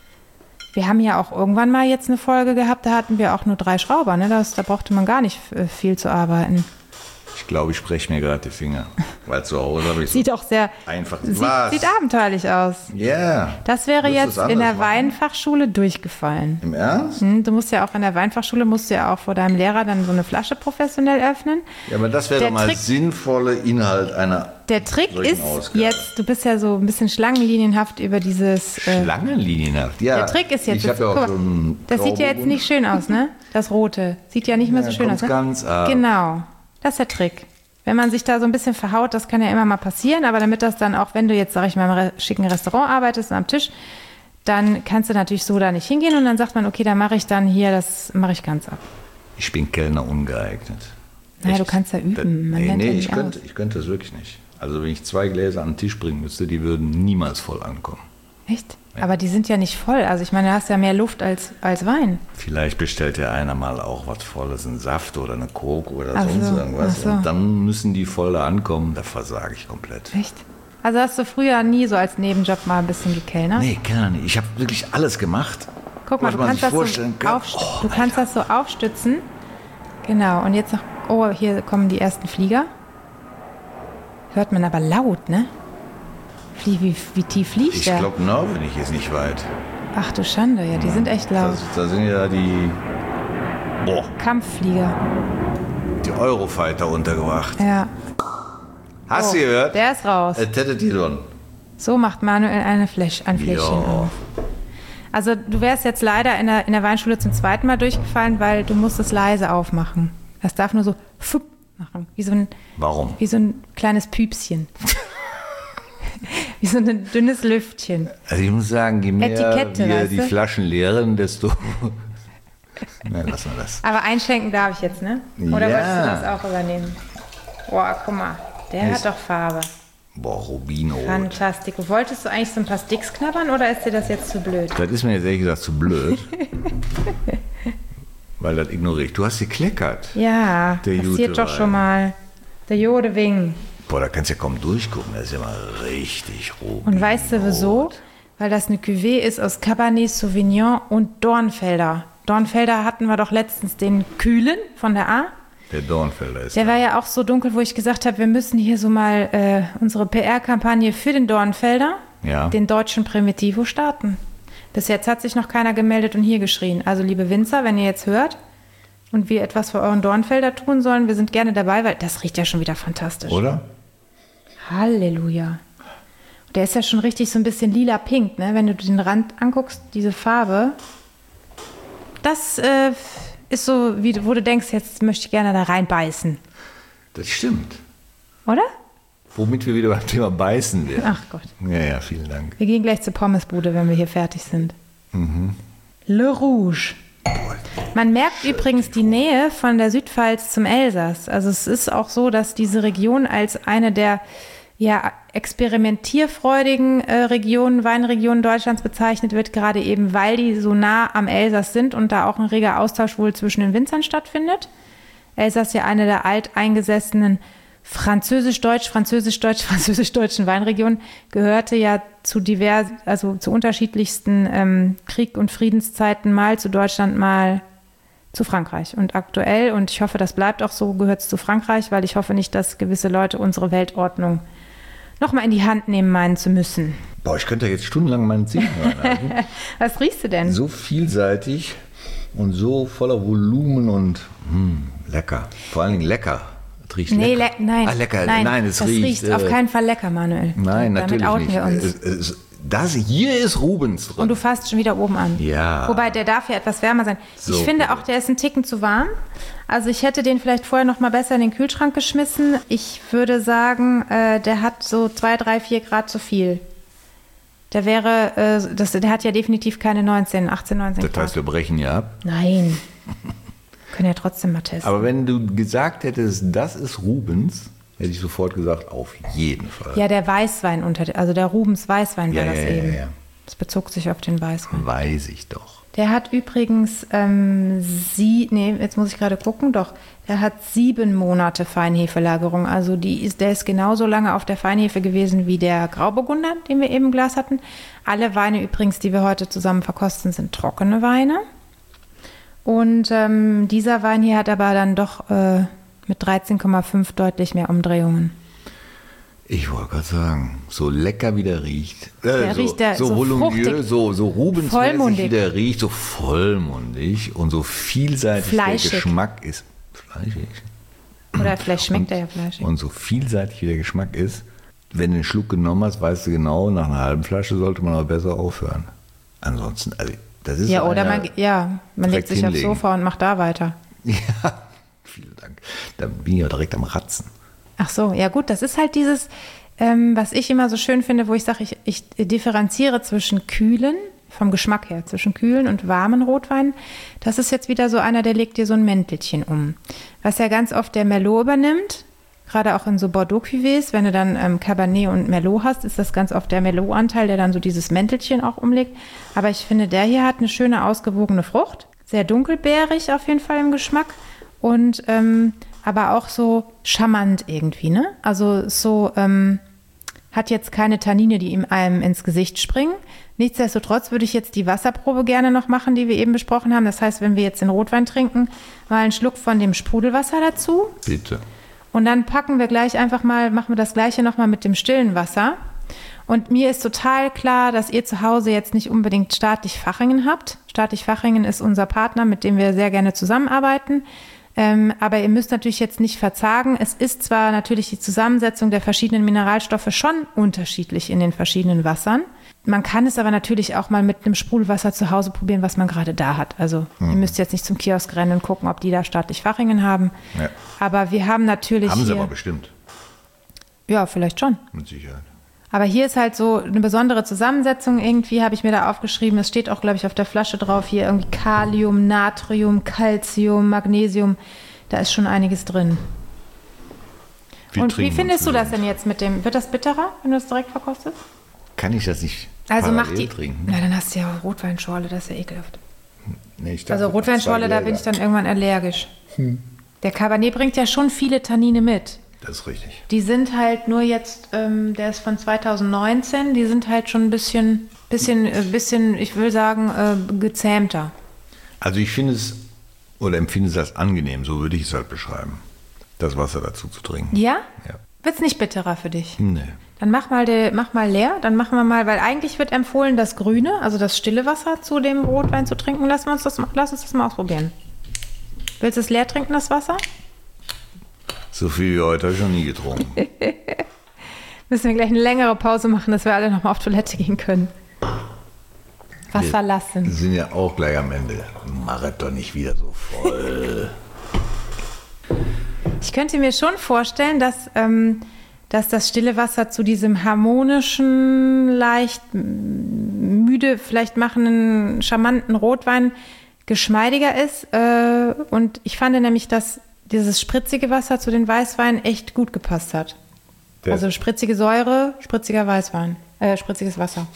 wir haben ja auch irgendwann mal jetzt eine Folge gehabt, da hatten wir auch nur drei Schrauber. Ne? Das, da brauchte man gar nicht viel zu arbeiten. Ich glaube, ich spreche mir gerade die Finger, weil zu Hause habe ich Sieht so auch sehr, einfach. Sieht, Was? sieht abenteuerlich aus. Ja. Yeah. Das wäre jetzt in der machen? Weinfachschule durchgefallen. Im Ernst? Hm, du musst ja auch in der Weinfachschule, musst du ja auch vor deinem Lehrer dann so eine Flasche professionell öffnen. Ja, aber das wäre doch mal Trick, sinnvolle Inhalt einer Der Trick ist Ausgabe. Jetzt, du bist ja so ein bisschen schlangenlinienhaft über dieses... Schlangenlinienhaft, ja. Der Trick ist jetzt... Ich habe ja auch mal, schon das sieht ja jetzt nicht schön aus, ne? Das Rote. Sieht ja nicht mehr ja, so schön aus, ne? Ganz ab. Genau. Das ist der Trick. Wenn man sich da so ein bisschen verhaut, das kann ja immer mal passieren, aber damit das dann auch, wenn du jetzt, sag ich mal, im schicken Restaurant arbeitest und am Tisch, dann kannst du natürlich so da nicht hingehen und dann sagt man, okay, dann mache ich dann hier, das mache ich ganz ab. Ich bin Kellner ungeeignet. Naja, du kannst ja üben. Man nee, nee, ich könnte, ich könnte das wirklich nicht. Also wenn ich zwei Gläser an den Tisch bringen müsste, die würden niemals voll ankommen. Echt? Ja. Aber die sind ja nicht voll. Also ich meine, du hast ja mehr Luft als, als Wein. Vielleicht bestellt ja einer mal auch was Volles, einen Saft oder eine Coke oder ach sonst so, irgendwas. So. Und dann müssen die voll da ankommen, da versage ich komplett. Echt? Also hast du früher nie so als Nebenjob mal ein bisschen gekellnert? Nee, Kellner nicht. Ich habe wirklich alles gemacht. Guck mal, du kannst, das so, aufst- oh, du kannst das so aufstützen. Genau, und jetzt noch, oh, hier kommen die ersten Flieger. Hört man aber laut, ne? Wie, wie, wie tief fliegt ich der? Ich glaube, Norwegen ist nicht weit. Ach du Schande, ja, die ja, sind echt laut. Da, da sind ja die boah, Kampfflieger. Die Eurofighter untergebracht. Ja. Hast oh, du gehört? Der ist raus. Äh, tätet die dann. So macht Manuel eine Fläsch, ein Fläschchen auf. Also du wärst jetzt leider in der, in der Weinschule zum zweiten Mal durchgefallen, weil du musst es leise aufmachen. Das darf nur so fupp machen. Wie so ein, Warum? Wie so ein kleines Püpschen. Wie so ein dünnes Lüftchen. Also ich muss sagen, je mehr Etikette, wir weißt die du? Flaschen leeren, desto Na, lassen wir das. Aber einschenken darf ich jetzt, ne? Oder Ja. wolltest du das auch übernehmen? Boah, guck mal, der Ist- hat doch Farbe. Boah, Rubinrot. Fantastico. Wolltest du eigentlich so ein paar Sticks knabbern oder ist dir das jetzt zu blöd? Das ist mir jetzt ehrlich gesagt zu blöd. Weil das ignoriere ich. Du hast gekleckert. Ja, Der passiert gute doch schon Wein. mal. Der Jodewing. Boah, da kannst du ja kaum durchgucken. Das ist ja mal richtig Rubinrot. Und weißt du wieso? Weil das eine Cuvée ist aus Cabernet Sauvignon und Dornfelder. Dornfelder hatten wir doch letztens den Kühlen von der A. Der Dornfelder ist Der war ja auch so dunkel, wo ich gesagt habe, wir müssen hier so mal äh, unsere P R-Kampagne für den Dornfelder, Ja. den deutschen Primitivo, starten. Bis jetzt hat sich noch keiner gemeldet und hier geschrien. Also liebe Winzer, wenn ihr jetzt hört und wir etwas für euren Dornfelder tun sollen, wir sind gerne dabei, weil das riecht ja schon wieder fantastisch. Oder? Halleluja. Der ist ja schon richtig so ein bisschen lila-pink, ne? Wenn du den Rand anguckst, diese Farbe. Das äh, ist so, wie, du- wo du denkst, jetzt möchte ich gerne da reinbeißen. Das stimmt. Oder? Womit wir wieder beim Thema Beißen wären. Ach Gott. Ja, ja, vielen Dank. Wir gehen gleich zur Pommesbude, wenn wir hier fertig sind. Mhm. Le Rouge. Man merkt übrigens die Nähe von der Südpfalz zum Elsass. Also es ist auch so, dass diese Region als eine der ja, experimentierfreudigen äh, Regionen, Weinregionen Deutschlands bezeichnet wird, gerade eben, weil die so nah am Elsass sind und da auch ein reger Austausch wohl zwischen den Winzern stattfindet. Elsass ja eine der alteingesessenen französisch-deutsch, französisch-deutsch, französisch-deutschen Weinregionen, gehörte ja zu divers, also zu unterschiedlichsten ähm, Krieg- und Friedenszeiten, mal zu Deutschland, mal zu Frankreich. Und aktuell, und ich hoffe, das bleibt auch so, gehört es zu Frankreich, weil ich hoffe nicht, dass gewisse Leute unsere Weltordnung nochmal in die Hand nehmen meinen zu müssen. Boah, ich könnte da jetzt stundenlang meinen Zehen reinhalten. Was riechst du denn? So vielseitig und so voller Volumen und hm, lecker. Vor allen Dingen lecker. Es riecht Nee, lecker. le nein. Ah, lecker. Nein, Nein, es das riecht. riecht auf äh, keinen Fall lecker, Manuel. Nein, Damit natürlich outen nicht. wir uns. Es, es, das hier ist Rubens drin. Und du fasst schon wieder oben an. Ja. Wobei, der darf ja etwas wärmer sein. So ich finde gut. auch, der ist ein Ticken zu warm. Also ich hätte den vielleicht vorher noch mal besser in den Kühlschrank geschmissen. Ich würde sagen, äh, der hat so zwei, drei, vier Grad zu viel. Der wäre, äh, das, der hat ja definitiv keine neunzehn, achtzehn, neunzehn Das Grad. heißt, wir brechen ja ab. Nein. Können ja trotzdem mal testen. Aber wenn du gesagt hättest, das ist Rubens, hätte ich sofort gesagt, auf jeden Fall. ja, der Weißwein unter, also der Rubens Weißwein war Ja, das ja, ja, eben. ja. Das bezog sich auf den Weißwein. Weiß ich doch. Der hat übrigens ähm, sie, nee, jetzt muss ich gerade gucken, doch, der hat sieben Monate Feinhefelagerung. Also die ist, der ist genauso lange auf der Feinhefe gewesen wie der Grauburgunder, den wir eben im Glas hatten. Alle Weine übrigens, die wir heute zusammen verkosten, sind trockene Weine. Und ähm, dieser Wein hier hat aber dann doch äh, mit dreizehn Komma fünf deutlich mehr Umdrehungen. Ich wollte gerade sagen, so lecker wie der riecht. Äh, Der so, riecht der- so, so voluminös, fruchtig. so, so Rubensmäßig Vollmundig. wie der riecht, so vollmundig und so vielseitig Fleischig. der Geschmack ist. Fleischig. Oder vielleicht schmeckt und, er ja fleischig. Und so vielseitig wie der Geschmack ist, wenn du einen Schluck genommen hast, weißt du genau, nach einer halben Flasche sollte man aber besser aufhören. Ansonsten, also das ist Ja, so oder einer- man, ja, man legt direkt sich aufs hinlegen. Sofa und macht da weiter. Ja, vielen Dank. Da bin ich ja direkt am Ratzen. Ach so, ja gut, das ist halt dieses, ähm, was ich immer so schön finde, wo ich sage, ich, ich differenziere zwischen kühlen, vom Geschmack her, zwischen kühlen und warmen Rotweinen. Das ist jetzt wieder so einer, der legt dir so ein Mäntelchen um. Was ja ganz oft der Merlot übernimmt, gerade auch in so Bordeaux-Cuvées, wenn du dann ähm, Cabernet und Merlot hast, ist das ganz oft der Merlot-Anteil, der dann so dieses Mäntelchen auch umlegt. Aber ich finde, der hier hat eine schöne, ausgewogene Frucht. Sehr dunkelbeerig auf jeden Fall im Geschmack. Und ähm, aber auch so charmant irgendwie, ne? Also so ähm, hat jetzt keine Tannine, die ihm einem ins Gesicht springen. Nichtsdestotrotz würde ich jetzt die Wasserprobe gerne noch machen, die wir eben besprochen haben. Das heißt, wenn wir jetzt den Rotwein trinken, mal einen Schluck von dem Sprudelwasser dazu. Bitte. Und dann packen wir gleich einfach mal, machen wir das Gleiche nochmal mit dem stillen Wasser. Und mir ist total klar, dass ihr zu Hause jetzt nicht unbedingt Staatlich Fachingen habt. Staatlich Fachingen ist unser Partner, mit dem wir sehr gerne zusammenarbeiten. Ähm, aber ihr müsst natürlich jetzt nicht verzagen. Es ist zwar natürlich die Zusammensetzung der verschiedenen Mineralstoffe schon unterschiedlich in den verschiedenen Wassern. Man kann es aber natürlich auch mal mit einem Sprudelwasser zu Hause probieren, was man gerade da hat. Also Mhm. ihr müsst jetzt nicht zum Kiosk rennen und gucken, ob die da Staatlich Fachingen haben. Ja. Aber wir haben natürlich Haben sie hier, aber bestimmt, ja, vielleicht schon. mit Sicherheit. Aber hier ist halt so eine besondere Zusammensetzung. Irgendwie habe ich mir da aufgeschrieben, es steht auch, glaube ich, auf der Flasche drauf, hier irgendwie Kalium, Natrium, Calcium, Magnesium. Da ist schon einiges drin. Wir Und wie trinken findest du uns das denn jetzt mit dem, wird das bitterer, wenn du es direkt verkostest? Kann ich das nicht Also mach parallel die, trinken? na dann hast du ja Rotweinschorle, das ist ja ekelhaft. Nee, ich dachte, Also Rotweinschorle, zwei da bin Gläser. ich dann irgendwann allergisch. Der Cabernet bringt ja schon viele Tannine mit. Das ist richtig. Die sind halt nur jetzt, ähm, der ist von zweitausendneunzehn, die sind halt schon ein bisschen, bisschen, äh, bisschen, ich will sagen, äh, gezähmter. Also ich finde es, oder empfinde es als angenehm, so würde ich es halt beschreiben, das Wasser dazu zu trinken. Ja? Ja. Wird's nicht bitterer für dich? Nee. Dann mach mal, de, mach mal leer, dann machen wir mal, weil eigentlich wird empfohlen, das Grüne, also das stille Wasser zu dem Rotwein zu trinken. Lass uns das, lass uns das mal ausprobieren. Willst du es leer trinken, das Wasser? So viel wie heute habe ich noch nie getrunken. Müssen wir gleich eine längere Pause machen, dass wir alle nochmal auf Toilette gehen können. Wasser Wir lassen. sind ja auch gleich am Ende. Mach es doch nicht wieder so voll. Ich könnte mir schon vorstellen, dass, ähm, dass das stille Wasser zu diesem harmonischen, leicht müde, vielleicht machenden, charmanten Rotwein geschmeidiger ist. Äh, und ich fand nämlich, dass dieses spritzige Wasser zu den Weißweinen echt gut gepasst hat. Der- Also spritzige Säure, spritziger Weißwein, äh, spritziges Wasser.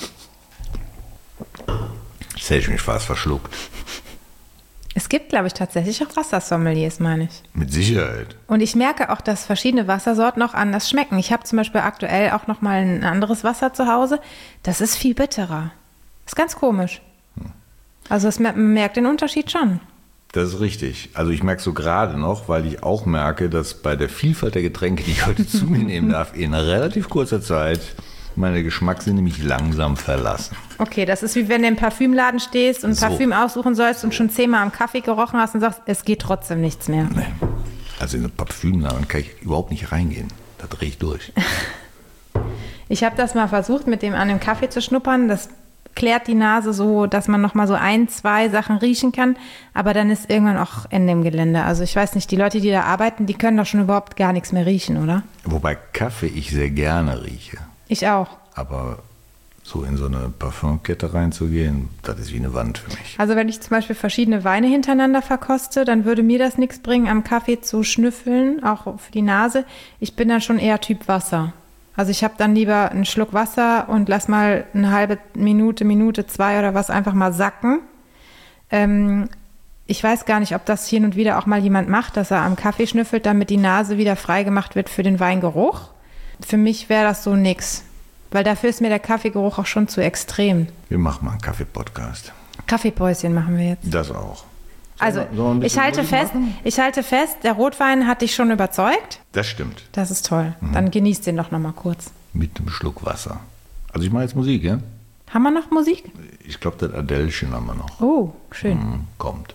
Das hätte ich mich fast verschluckt. Es gibt, glaube ich, tatsächlich auch Wassersommeliers, meine ich. Mit Sicherheit. Und ich merke auch, dass verschiedene Wassersorten auch anders schmecken. Ich habe zum Beispiel aktuell auch noch mal ein anderes Wasser zu Hause. Das ist viel bitterer. Ist ganz komisch. Also es, man merkt den Unterschied schon. Das ist richtig. Also ich merke so gerade noch, weil ich auch merke, dass bei der Vielfalt der Getränke, die ich heute zu mir nehmen darf, in relativ kurzer Zeit meine Geschmackssinne mich langsam verlassen. Okay, das ist wie wenn du im Parfümladen stehst und So. Parfüm aussuchen sollst und schon zehnmal am Kaffee gerochen hast und sagst, es geht trotzdem nichts mehr. Nee. Also in eine Parfümladen kann ich überhaupt nicht reingehen. Da drehe ich durch. Ich habe das mal versucht, mit dem an dem Kaffee zu schnuppern. Das klärt die Nase so, dass man noch mal so ein, zwei Sachen riechen kann. Aber dann ist irgendwann auch Ende im Gelände. Also ich weiß nicht, die Leute, die da arbeiten, die können doch schon überhaupt gar nichts mehr riechen, oder? Wobei Kaffee ich sehr gerne rieche. Ich auch. Aber so in so eine Parfumkette reinzugehen, das ist wie eine Wand für mich. Also wenn ich zum Beispiel verschiedene Weine hintereinander verkoste, dann würde mir das nichts bringen, am Kaffee zu schnüffeln, auch für die Nase. Ich bin dann schon eher Typ Wasser. Also ich habe dann lieber einen Schluck Wasser und lass mal eine halbe Minute, Minute, zwei oder was einfach mal sacken. Ähm, ich weiß gar nicht, ob das hin und wieder auch mal jemand macht, dass er am Kaffee schnüffelt, damit die Nase wieder freigemacht wird für den Weingeruch. Für mich wäre das so nix. Weil dafür ist mir der Kaffeegeruch auch schon zu extrem. Wir machen mal einen Kaffee-Podcast. Kaffeepäuschen machen wir jetzt. Das auch. Also, Sollen wir ein ich bisschen halte Musik fest, machen? ich halte fest, der Rotwein hat dich schon überzeugt. Das stimmt. Das ist toll. Dann genießt den doch noch mal kurz. Mit einem Schluck Wasser. Also ich mache jetzt Musik, ja? Haben wir noch Musik? Ich glaube, das Adelchen haben wir noch. Oh, schön. Hm, kommt.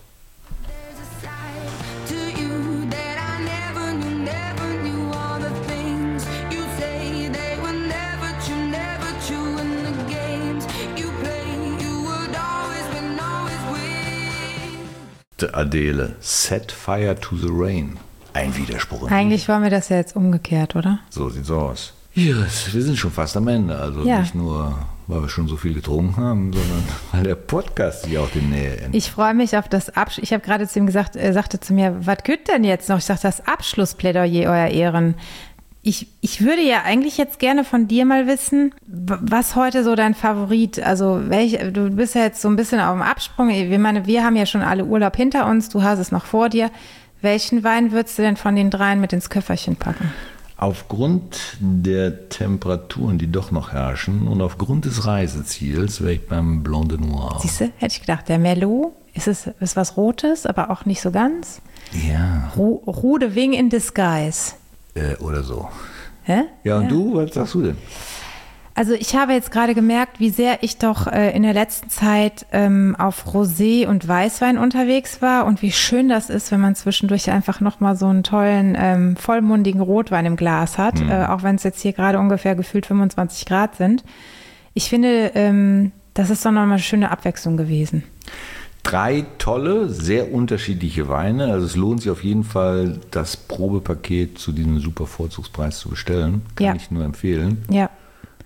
To you that I never knew, never knew all the things you say. They were never true, never true. In the games you play, you would always win, always win. Der Adele, Set Fire to the Rain. Ein Widerspruch. in Eigentlich wollen wir das ja jetzt umgekehrt, oder? So sieht's aus. Yes, wir sind schon fast am Ende. Also Ja. nicht nur, weil wir schon so viel getrunken haben, sondern weil der Podcast sich auch dem Nähe endet. Ich freue mich auf das Abschluss. Ich habe gerade zu ihm gesagt, er sagte zu mir, was geht denn jetzt noch? Ich sagte, das Abschlussplädoyer, euer Ehren. Ich, ich würde ja eigentlich jetzt gerne von dir mal wissen, w- was heute so dein Favorit, also welch, du bist ja jetzt so ein bisschen auf dem Absprung. Ich meine, wir haben ja schon alle Urlaub hinter uns, du hast es noch vor dir. Welchen Wein würdest du denn von den dreien mit ins Köfferchen packen? Aufgrund der Temperaturen, die doch noch herrschen und aufgrund des Reiseziels wäre ich beim Blanc de Noir. Siehst du, hätte ich gedacht, der Merlot, ist es ist was Rotes, aber auch nicht so ganz. Ja, Ru Rude Wing in Disguise. äh, oder so. Hä? Ja, und du, was sagst du denn? Also ich habe jetzt gerade gemerkt, wie sehr ich doch äh, in der letzten Zeit ähm, auf Rosé und Weißwein unterwegs war und wie schön das ist, wenn man zwischendurch einfach nochmal so einen tollen, ähm, vollmundigen Rotwein im Glas hat, äh, auch wenn es jetzt hier gerade ungefähr gefühlt fünfundzwanzig Grad sind. Ich finde, ähm, das ist doch nochmal eine schöne Abwechslung gewesen. Drei tolle, sehr unterschiedliche Weine. Also es lohnt sich auf jeden Fall, das Probepaket zu diesem super Vorzugspreis zu bestellen. Kann Ja. ich nur empfehlen. Ja.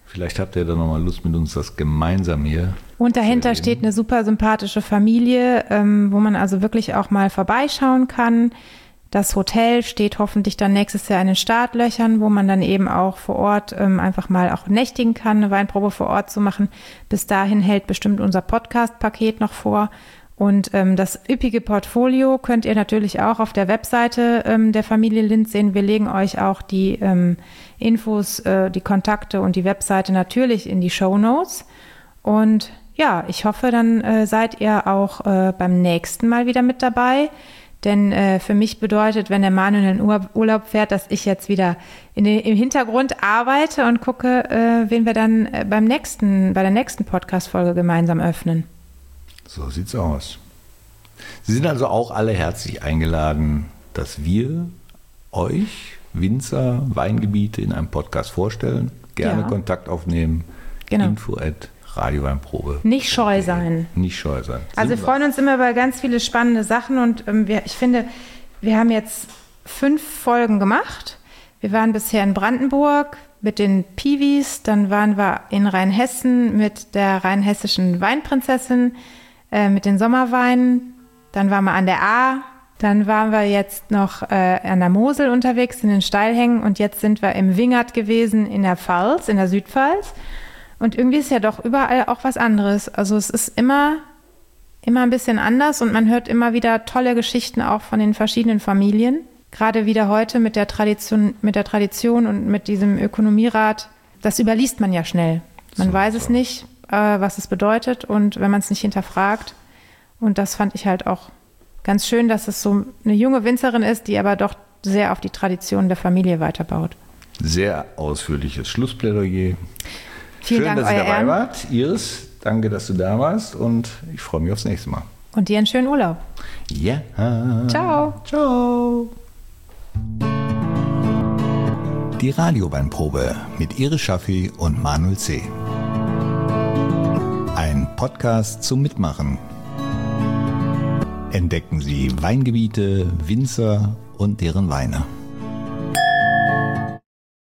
Vielleicht habt ihr dann nochmal Lust, mit uns das gemeinsam hier. Und dahinter zu erleben. steht eine super sympathische Familie, ähm, wo man also wirklich auch mal vorbeischauen kann. Das Hotel steht hoffentlich dann nächstes Jahr in den Startlöchern, wo man dann eben auch vor Ort ähm, einfach mal auch nächtigen kann, eine Weinprobe vor Ort zu machen. Bis dahin hält bestimmt unser Podcast-Paket noch vor. Und ähm, das üppige Portfolio könnt ihr natürlich auch auf der Webseite ähm, der Familie Lindt sehen. Wir legen euch auch die ähm, Infos, äh, die Kontakte und die Webseite natürlich in die Shownotes. Und ja, ich hoffe, dann äh, seid ihr auch äh, beim nächsten Mal wieder mit dabei. Denn äh, für mich bedeutet, wenn der Manuel in den Ur- Urlaub fährt, dass ich jetzt wieder in den, im Hintergrund arbeite und gucke, äh, wen wir dann äh, beim nächsten, bei der nächsten Podcast-Folge gemeinsam öffnen. So sieht's aus. Sie sind also auch alle herzlich eingeladen, dass wir euch Winzer, Weingebiete in einem Podcast vorstellen. Gerne Ja. Kontakt aufnehmen. Genau. Info at radioweinprobe. Nicht scheu sein. Nicht scheu sein. Also wir Sind freuen uns immer über ganz viele spannende Sachen und ähm, wir, ich finde, wir haben jetzt fünf Folgen gemacht. Wir waren bisher in Brandenburg mit den Piwis, dann waren wir in Rheinhessen mit der rheinhessischen Weinprinzessin, äh, mit den Sommerweinen, dann waren wir an der Ahr, dann waren wir jetzt noch äh, an der Mosel unterwegs in den Steilhängen und jetzt sind wir im Wingert gewesen in der Pfalz, in der Südpfalz. Und irgendwie ist ja doch überall auch was anderes. Also es ist immer, immer ein bisschen anders und man hört immer wieder tolle Geschichten auch von den verschiedenen Familien. Gerade wieder heute mit der Tradition, mit der Tradition und mit diesem Ökonomierat. Das überliest man ja schnell. Man So, weiß es so. nicht, äh, was es bedeutet und wenn man es nicht hinterfragt. Und das fand ich halt auch ganz schön, dass es so eine junge Winzerin ist, die aber doch sehr auf die Tradition der Familie weiterbaut. Sehr ausführliches Schlussplädoyer. Vielen Schön, Dank, dass ihr euer dabei Ehren. wart. Iris, danke, dass du da warst und ich freue mich aufs nächste Mal. Und dir einen schönen Urlaub. Ja. Ciao. Ciao. Die Radioweinprobe mit Iris Schaffi und Manuel C. Ein Podcast zum Mitmachen. Entdecken Sie Weingebiete, Winzer und deren Weine.